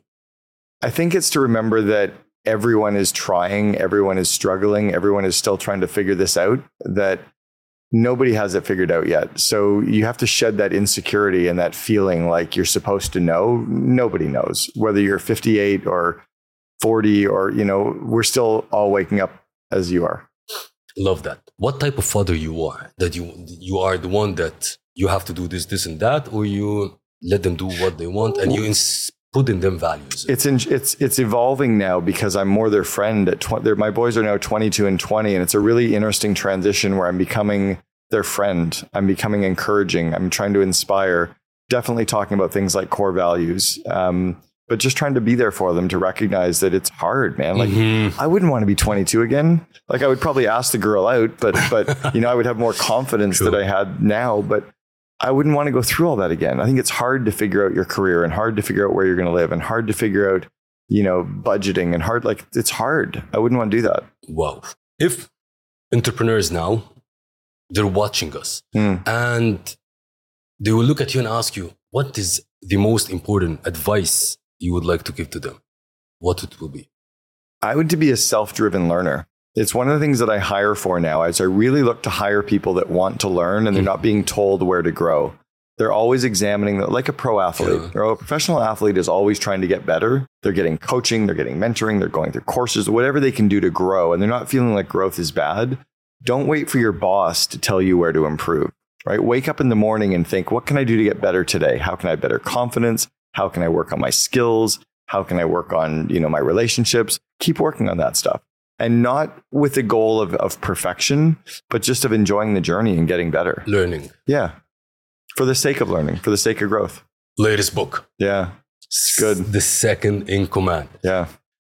I think it's to remember that everyone is trying, everyone is struggling, everyone is still trying to figure this out, that nobody has it figured out yet. So you have to shed that insecurity and that feeling like you're supposed to know. Nobody knows. Whether you're fifty-eight or forty or, you know, we're still all waking up as you are. Love that. What type of father you are? That you you are the one that you have to do this, this, and that, or you let them do what they want and you ins- put in them values? It's in, it's it's evolving now because I'm more their friend at twenty. My boys are now twenty-two and twenty, and it's a really interesting transition where I'm becoming their friend. I'm becoming encouraging. I'm trying to inspire. Definitely talking about things like core values, um, but just trying to be there for them to recognize that it's hard, man. Like Mhm. I wouldn't want to be twenty-two again. Like I would probably ask the girl out, but but you know I would have more confidence True. that I had now, but I wouldn't want to go through all that again. I think it's hard to figure out your career and hard to figure out where you're going to live and hard to figure out, you know, budgeting and hard, like it's hard. I wouldn't want to do that. Wow. If entrepreneurs now, they're watching us Mm. and they will look at you and ask you, what is the most important advice you would like to give to them? What it will be? I would to be a self-driven learner. It's one of the things that I hire for now is I really look to hire people that want to learn and they're not being told where to grow. They're always examining that, like a pro athlete. Yeah. Or a professional athlete is always trying to get better. They're getting coaching, they're getting mentoring, they're going through courses, whatever they can do to grow. And they're not feeling like growth is bad. Don't wait for your boss to tell you where to improve, right? Wake up in the morning and think, what can I do to get better today? How can I have better confidence? How can I work on my skills? How can I work on, you know, my relationships? Keep working on that stuff. And not with the goal of, of perfection, but just of enjoying the journey and getting better. Learning. Yeah. For the sake of learning, for the sake of growth. Latest book. Yeah. It's good. The Second in Command. Yeah.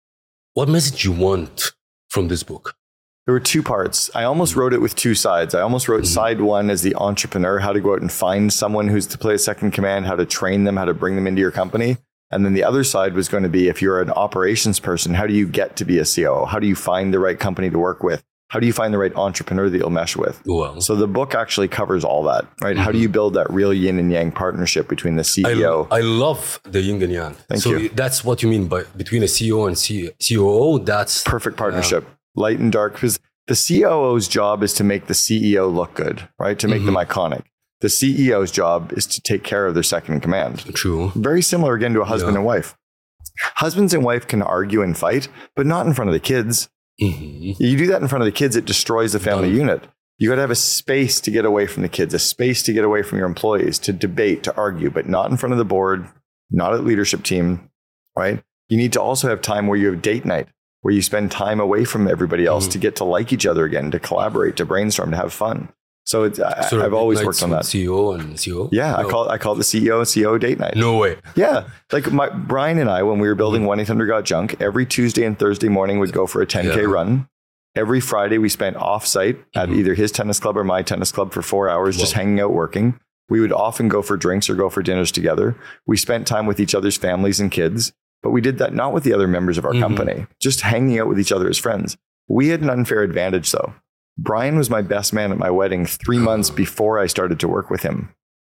What message you want from this book? There were two parts. I almost wrote it with two sides. I almost wrote Mhm. side one as the entrepreneur, how to go out and find someone who's to play a second command, how to train them, how to bring them into your company. And then the other side was going to be, if you're an operations person, how do you get to be a C O O? How do you find the right company to work with? How do you find the right entrepreneur that you'll mesh with? Well, So the book actually covers all that, right? How do you build that real yin and yang partnership between the C E O? I, I love the yin and yang. Thank so you. that's what you mean by between a C E O and C- COO. That's Perfect partnership, light and dark. Because the C O O's job is to make the C E O look good, right? To make them iconic. The C E O's job is to take care of their second in command. True. Very similar again to a husband Yeah. and wife. Husbands and wife can argue and fight, but not in front of the kids. Mhm. You do that in front of the kids, it destroys the family Done. unit. You got to have a space to get away from the kids, a space to get away from your employees, to debate, to argue, but not in front of the board, not at leadership team, right? You need to also have time where you have date night, where you spend time away from everybody else Mhm. to get to like each other again, to collaborate, to brainstorm, to have fun. So it's, I, Sort of I've always nights worked on with that. C E O and C O O. Yeah, I No. call I call it the C E O and C O O date night. No way. Yeah, like my Brian and I, when we were building one eight hundred got junk, every Tuesday and Thursday morning we'd go for a ten K Yeah. run. Every Friday we spent off-site at Mhm. either his tennis club or my tennis club for four hours, just Wow. hanging out, working. We would often go for drinks or go for dinners together. We spent time with each other's families and kids, but we did that not with the other members of our Mhm. company, just hanging out with each other as friends. We had an unfair advantage though. Brian was my best man at my wedding three months before I started to work with him.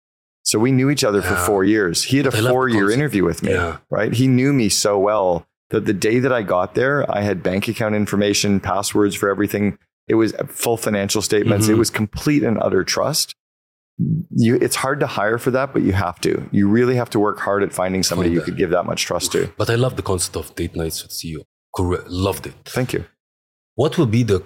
So we knew each other for Yeah. four years. He had a I love the four-year concept. interview with me, Yeah. right? He knew me so well that the day that I got there, I had bank account information, passwords for everything. It was full financial statements. Mhm. It was complete and utter trust. You, it's hard to hire for that, but you have to. You really have to work hard at finding somebody you that. could give that much trust to. But I love the concept of date nights with C E O. Correct. Loved it. Thank you. What will be the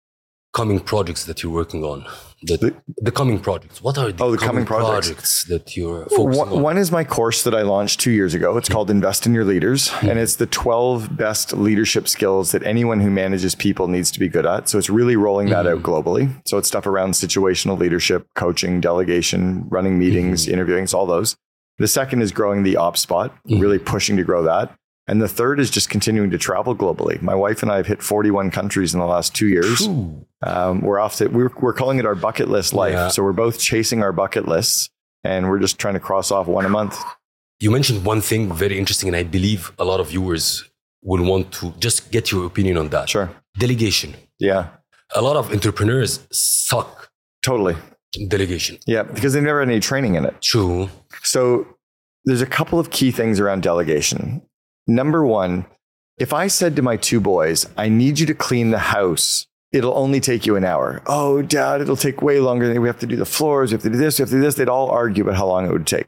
coming projects that you're working on? The, The- the coming projects. What are the, Oh, the coming projects. projects that you're focusing One, on? one is my course that I launched two years ago. It's called Invest in Your Leaders. And it's the twelve best leadership skills that anyone who manages people needs to be good at. So it's really rolling that out globally. So it's stuff around situational leadership, coaching, delegation, running meetings, interviewing, it's all those. The second is growing the ops spot, mm-hmm. really pushing to grow that. And the third is just continuing to travel globally. My wife and I have hit forty-one countries in the last two years. Um, we're off to, we're, we're calling it our bucket list life. Yeah. So we're both chasing our bucket lists and we're just trying to cross off one a month. You mentioned one thing very interesting, and I believe a lot of viewers will want to just get your opinion on that. Sure. Delegation. Yeah. A lot of entrepreneurs suck. Totally. Delegation. Yeah, because they never had any training in it. True. So there's a couple of key things around delegation. Number one, if I said to my two boys, I need you to clean the house, it'll only take you an hour. Oh, Dad, it'll take way longer. We have to do the floors. We have to do this. We have to do this. They'd all argue about how long it would take.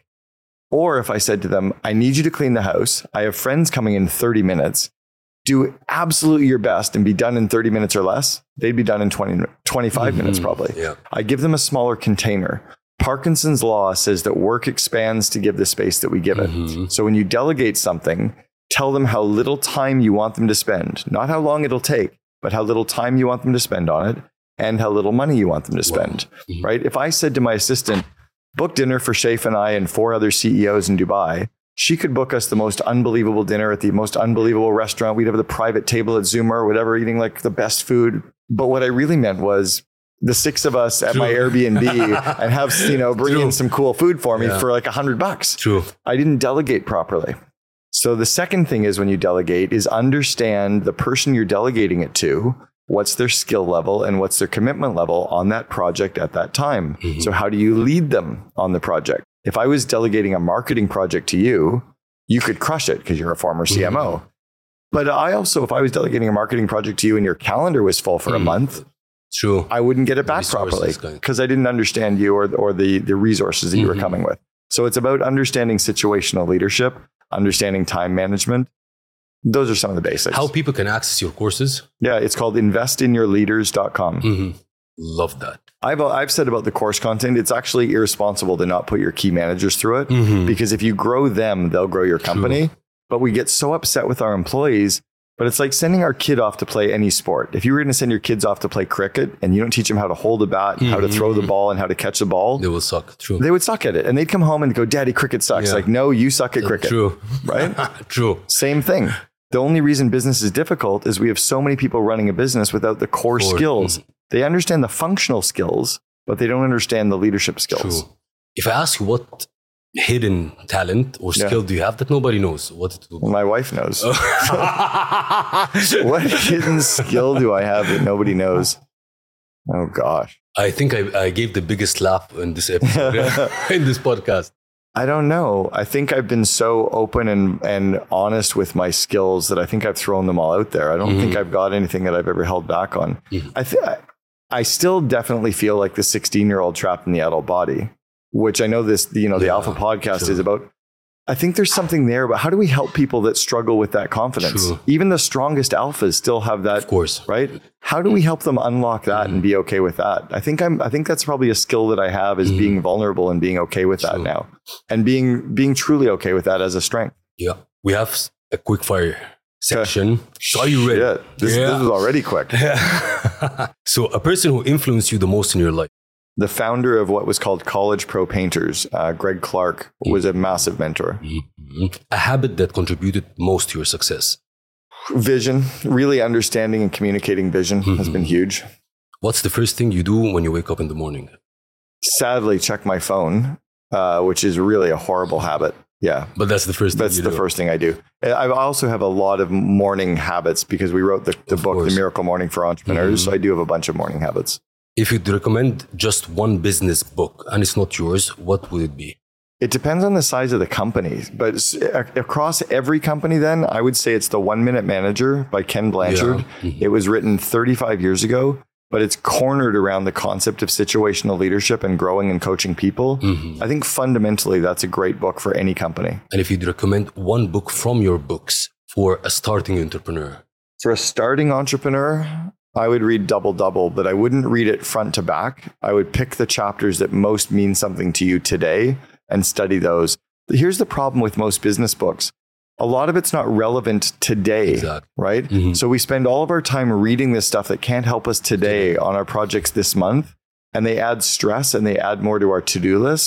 Or if I said to them, I need you to clean the house. I have friends coming in thirty minutes. Do absolutely your best and be done in thirty minutes or less. They'd be done in twenty, twenty-five mm-hmm. minutes probably. Yeah. I give them a smaller container. Parkinson's law says that work expands to give the space that we give it. Mm-hmm. So when you delegate something, tell them how little time you want them to spend, not how long it'll take, but how little time you want them to spend on it and how little money you want them to spend, wow. mm-hmm. right? If I said to my assistant, book dinner for Shaif and I and four other C E Os in Dubai, she could book us the most unbelievable dinner at the most unbelievable restaurant. We'd have the private table at Zuma or whatever, eating like the best food. But what I really meant was the six of us at True. my Airbnb and have, you know, bring True. in some cool food for me yeah. for like a hundred bucks. True. I didn't delegate properly. So the second thing is when you delegate is understand the person you're delegating it to, what's their skill level and what's their commitment level on that project at that time. Mm-hmm. So how do you lead them on the project? If I was delegating a marketing project to you, you could crush it because you're a former C M O. Mm-hmm. But I also, if I was delegating a marketing project to you and your calendar was full for mm-hmm. a month, True. I wouldn't get it back properly because I didn't understand you or, or the, the resources that mm-hmm. you were coming with. So it's about understanding situational leadership, understanding time management. Those are some of the basics. How people can access your courses? Yeah, it's called invest in your leaders dot com. Mm-hmm. Love that. I've I've said about the course content, it's actually irresponsible to not put your key managers through it mm-hmm. because if you grow them, they'll grow your company. True. But we get so upset with our employees. But it's like sending our kid off to play any sport. If you were going to send your kids off to play cricket and you don't teach them how to hold a bat, and mm-hmm. how to throw the ball and how to catch the ball, they will suck. True. They would suck at it. And they'd come home and go, Daddy, cricket sucks. Yeah. Like, no, you suck at cricket. True. Right? True. Same thing. The only reason business is difficult is we have so many people running a business without the core, core. skills. Mm-hmm. They understand the functional skills, but they don't understand the leadership skills. True. If I ask you what hidden talent or skill yeah. do you have that nobody knows, what it will be? Well, my wife knows. What hidden skill do I have that nobody knows? Oh gosh. I think I, I gave the biggest laugh in this episode, in this podcast. I don't know. I think I've been so open and, and honest with my skills that I think I've thrown them all out there. I don't mm-hmm. think I've got anything that I've ever held back on. Mm-hmm. I think I still definitely feel like the sixteen year old trapped in the adult body, which I know this, you know, the yeah, Alpha podcast true. is about. I think there's something there, but how do we help people that struggle with that confidence? True. Even the strongest alphas still have that, of course, right? How do we help them unlock that mm-hmm. and be okay with that? I think I'm, I think that's probably a skill that I have is mm-hmm. being vulnerable and being okay with that True. now and being, being truly okay with that as a strength. Yeah. We have a quick fire section. So are you ready? Yeah, this, yeah. this is already quick. So a person who influenced you the most in your life? The founder of what was called College Pro Painters, uh, Greg Clark, was a massive mentor. Mm-hmm. A habit that contributed most to your success? Vision. Really understanding and communicating vision mm-hmm. has been huge. What's the first thing you do when you wake up in the morning? Sadly, check my phone, uh, which is really a horrible habit. Yeah. But that's the first thing That's you the do. first thing I do. I also have a lot of morning habits because we wrote the, the book, course. The Miracle Morning for Entrepreneurs. Mm-hmm. So I do have a bunch of morning habits. If you'd recommend just one business book and it's not yours, what would it be? It depends on the size of the company. But across every company then, I would say it's The One Minute Manager by Ken Blanchard. Yeah. Mm-hmm. It was written thirty-five years ago, but it's cornered around the concept of situational leadership and growing and coaching people. Mm-hmm. I think fundamentally that's a great book for any company. And if you'd recommend one book from your books for a starting entrepreneur? For a starting entrepreneur, I would read Double Double, but I wouldn't read it front to back. I would pick the chapters that most mean something to you today and study those. Here's the problem with most business books. A lot of it's not relevant today, exactly. right? Mm-hmm. So we spend all of our time reading this stuff that can't help us today on our projects this month, and they add stress and they add more to our to-do list.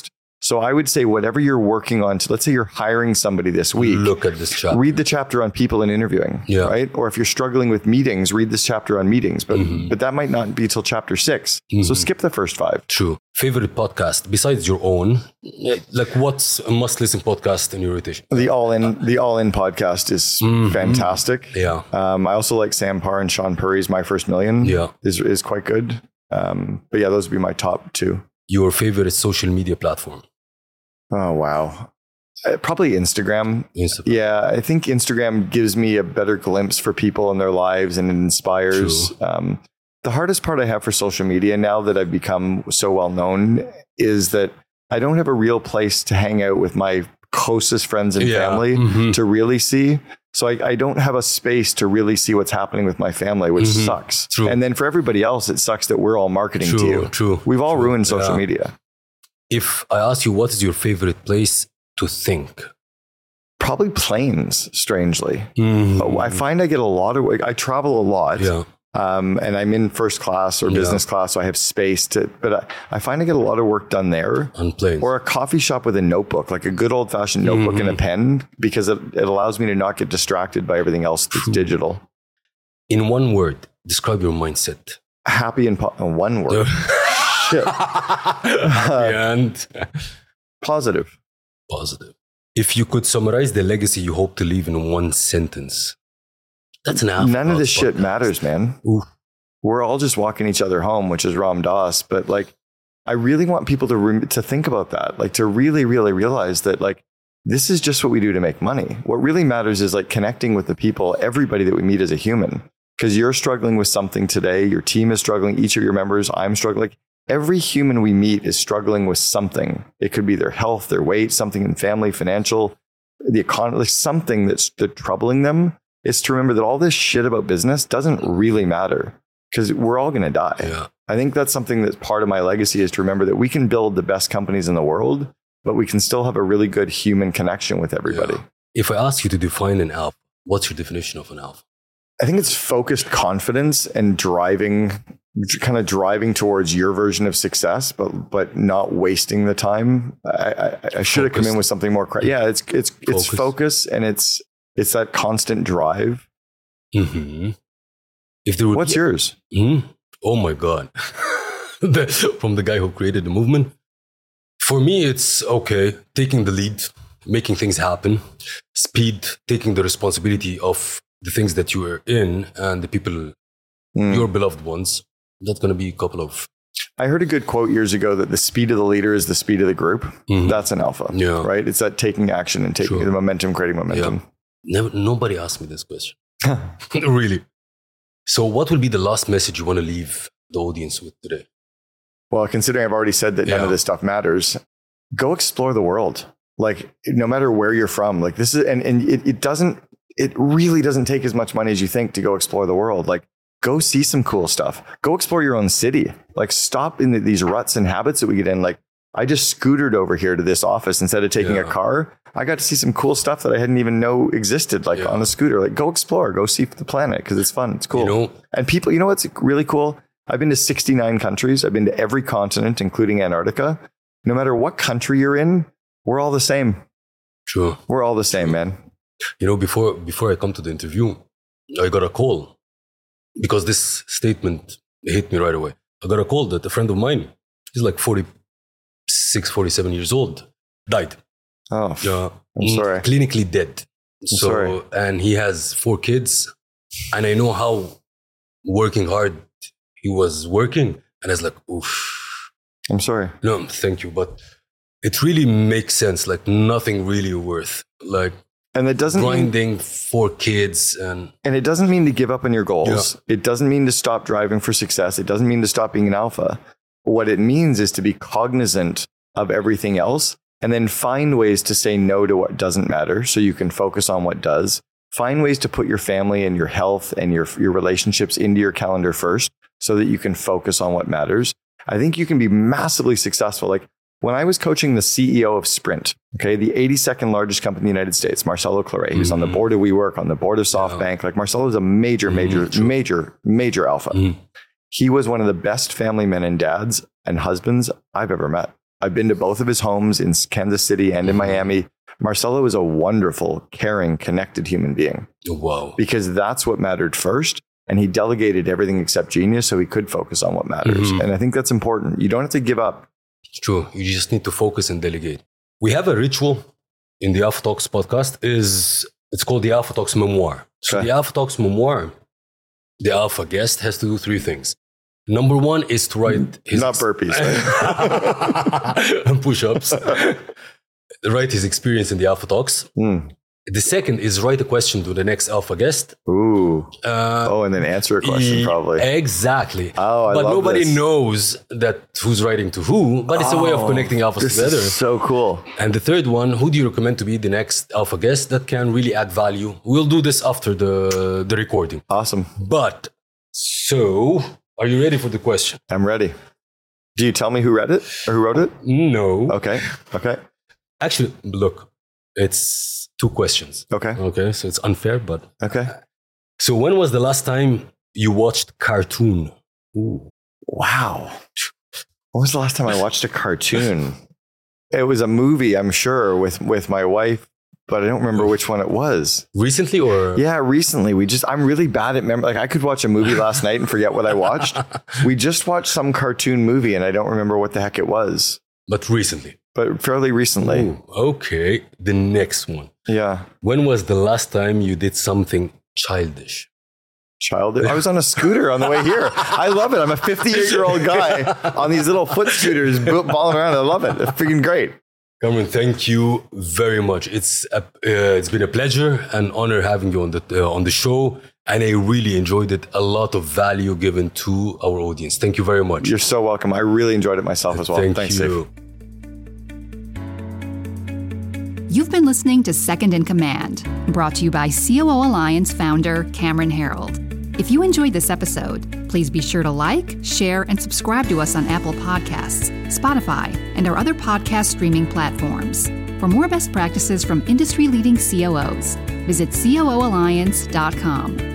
So I would say whatever you're working on, to, let's say you're hiring somebody this week. Look at this chapter. Read the chapter on people and interviewing, yeah. right? Or if you're struggling with meetings, read this chapter on meetings. But mm-hmm. but that might not be till chapter six. Mm-hmm. So skip the first five. True. Favorite podcast besides your own? Like what's a must-listen podcast in your rotation? The All In the All In podcast is mm-hmm. fantastic. Yeah. Um, I also like Sam Parr and Sean Puri's My First Million. Yeah. Is is quite good. Um, but yeah, those would be my top two. Your favorite social media platform? Oh, wow. Uh, probably Instagram. Instagram. Yeah, I think Instagram gives me a better glimpse for people in their lives and it inspires. Um, the hardest part I have for social media now that I've become so well known is that I don't have a real place to hang out with my closest friends and yeah. family mm-hmm. to really see. So I, I don't have a space to really see what's happening with my family, which mm-hmm. sucks. True. And then for everybody else, it sucks that we're all marketing true, to you. True. We've all true. ruined social yeah. media. If I ask you, what is your favorite place to think? Probably planes, strangely. Mm-hmm. I find I get a lot of, I travel a lot. Yeah. Um, and I'm in first class or business yeah. class, so I have space to, but I, I find I get a lot of work done there. On planes. Or a coffee shop with a notebook, like a good old fashioned notebook mm-hmm. and a pen, because it, it allows me to not get distracted by everything else that's True. digital. In one word, describe your mindset. Happy and po- in one word. Shit. and Positive. Positive. If you could summarize the legacy you hope to leave in one sentence, that's an half. None of this shit matters, man. Ooh. We're all just walking each other home, which is Ram Dass. But like, I really want people to re- to think about that, like to really, really realize that like, this is just what we do to make money. What really matters is like connecting with the people, everybody that we meet as a human, because you're struggling with something today. Your team is struggling. Each of your members, I'm struggling. Like, every human we meet is struggling with something. It could be their health, their weight, something in family, financial, the economy, like something that's, that's troubling them. It's to remember that all this shit about business doesn't really matter because we're all going to die. Yeah. I think that's something that's part of my legacy is to remember that we can build the best companies in the world, but we can still have a really good human connection with everybody. Yeah. If I ask you to define an alpha, what's your definition of an alpha? I think it's focused confidence and driving, kind of driving towards your version of success, but but not wasting the time. I, I, I should have come in with something more. Cra- yeah, it's it's it's focus. focus and it's it's that constant drive. Mm-hmm. If there would What's be, yours? Mm-hmm. Oh my God! the, from the guy who created the movement. For me, it's okay taking the lead, making things happen, speed, taking the responsibility of the things that you are in and the people, mm. your beloved ones. That's going to be a couple of... I heard a good quote years ago that the speed of the leader is the speed of the group. Mm-hmm. That's an alpha, yeah. right? It's that taking action and taking sure. the momentum, creating momentum. Yeah. Never, nobody asked me this question. Really. So what will be the last message you want to leave the audience with today? Well, considering I've already said that yeah. none of this stuff matters, go explore the world. Like, no matter where you're from, like this is, and, and it, it doesn't, it really doesn't take as much money as you think to go explore the world. Like, go see some cool stuff. Go explore your own city. Like, stop in the, these ruts and habits that we get in. Like, I just scootered over here to this office instead of taking yeah. a car. I got to see some cool stuff that I hadn't even know existed, like yeah. on the scooter. Like, go explore, go see the planet because it's fun. It's cool. You know, and people, you know what's really cool? I've been to sixty-nine countries. I've been to every continent, including Antarctica. No matter what country you're in, we're all the same. True. We're all the same, True. man. You know, before before I come to the interview, I got a call because this statement hit me right away. I got a call that a friend of mine, he's like forty-six, forty-seven years old, died. Oh, uh, I'm sorry. Clinically dead. I'm so, sorry. And he has four kids. And I know how working hard he was working. And I was like, oof. I'm sorry. No, thank you. But it really makes sense. Like nothing really worth. Like, and it doesn't grinding mean, for kids and and it doesn't mean to give up on your goals. Yeah. It doesn't mean to stop driving for success. It doesn't mean to stop being an alpha. What it means is to be cognizant of everything else and then find ways to say no to what doesn't matter so you can focus on what does. Find ways to put your family and your health and your your relationships into your calendar first so that you can focus on what matters. I think you can be massively successful. Like, when I was coaching the C E O of Sprint, okay, the eighty-second largest company in the United States, Marcelo Claret, mm-hmm. who's on the board of WeWork, on the board of SoftBank. Yeah. Like, Marcelo is a major, major, mm-hmm. major, major alpha. Mm-hmm. He was one of the best family men and dads and husbands I've ever met. I've been to both of his homes in Kansas City and in Miami. Marcelo is a wonderful, caring, connected human being. Wow. Because that's what mattered first. And he delegated everything except genius so he could focus on what matters. Mm-hmm. And I think that's important. You don't have to give up. It's true. You just need to focus and delegate. We have a ritual in the Alpha Talks podcast. Is It's called the Alpha Talks Memoir. So okay. The Alpha Talks Memoir, the Alpha guest has to do three things. Number one is to write his... Not burpees, right? And push-ups. Write his experience in the Alpha Talks. Mm. The second is write a question to the next Alpha guest. Ooh. Uh, oh, and then answer a question, probably. Exactly. Oh, I But love nobody this. knows that who's writing to who, but it's oh, a way of connecting Alphas this together. Is so cool. And the third one, who do you recommend to be the next Alpha guest that can really add value? We'll do this after the, the recording. Awesome. But, so, are you ready for the question? I'm ready. Do you tell me who read it or who wrote it? No. Okay. Okay. Actually, look, it's two questions. Okay. Okay, so it's unfair, but... Okay. So when was the last time you watched cartoon? Ooh. Wow. When was the last time I watched a cartoon? It was a movie, I'm sure, with, with my wife, but I don't remember which one it was. Recently or? Yeah, recently. We just, I'm really bad at memory. Like I could watch a movie last night and forget what I watched. We just watched some cartoon movie and I don't remember what the heck it was. But recently? But fairly recently. Ooh, okay. The next one. Yeah. When was the last time you did something childish? Childish? I was on a scooter on the way here. I love it. I'm a fifty-eight-year-old guy on these little foot scooters balling around. I love it. It's freaking great. Cameron, thank you very much. It's a, uh, it's been a pleasure and honor having you on the uh, on the show. And I really enjoyed it. A lot of value given to our audience. Thank you very much. You're so welcome. I really enjoyed it myself as well. Thank Thanks, you. Safe. You've been listening to Second in Command, brought to you by C O O Alliance founder Cameron Herold. If you enjoyed this episode, please be sure to like, share, and subscribe to us on Apple Podcasts, Spotify, and our other podcast streaming platforms. For more best practices from industry-leading C O Os, visit C O O alliance dot com.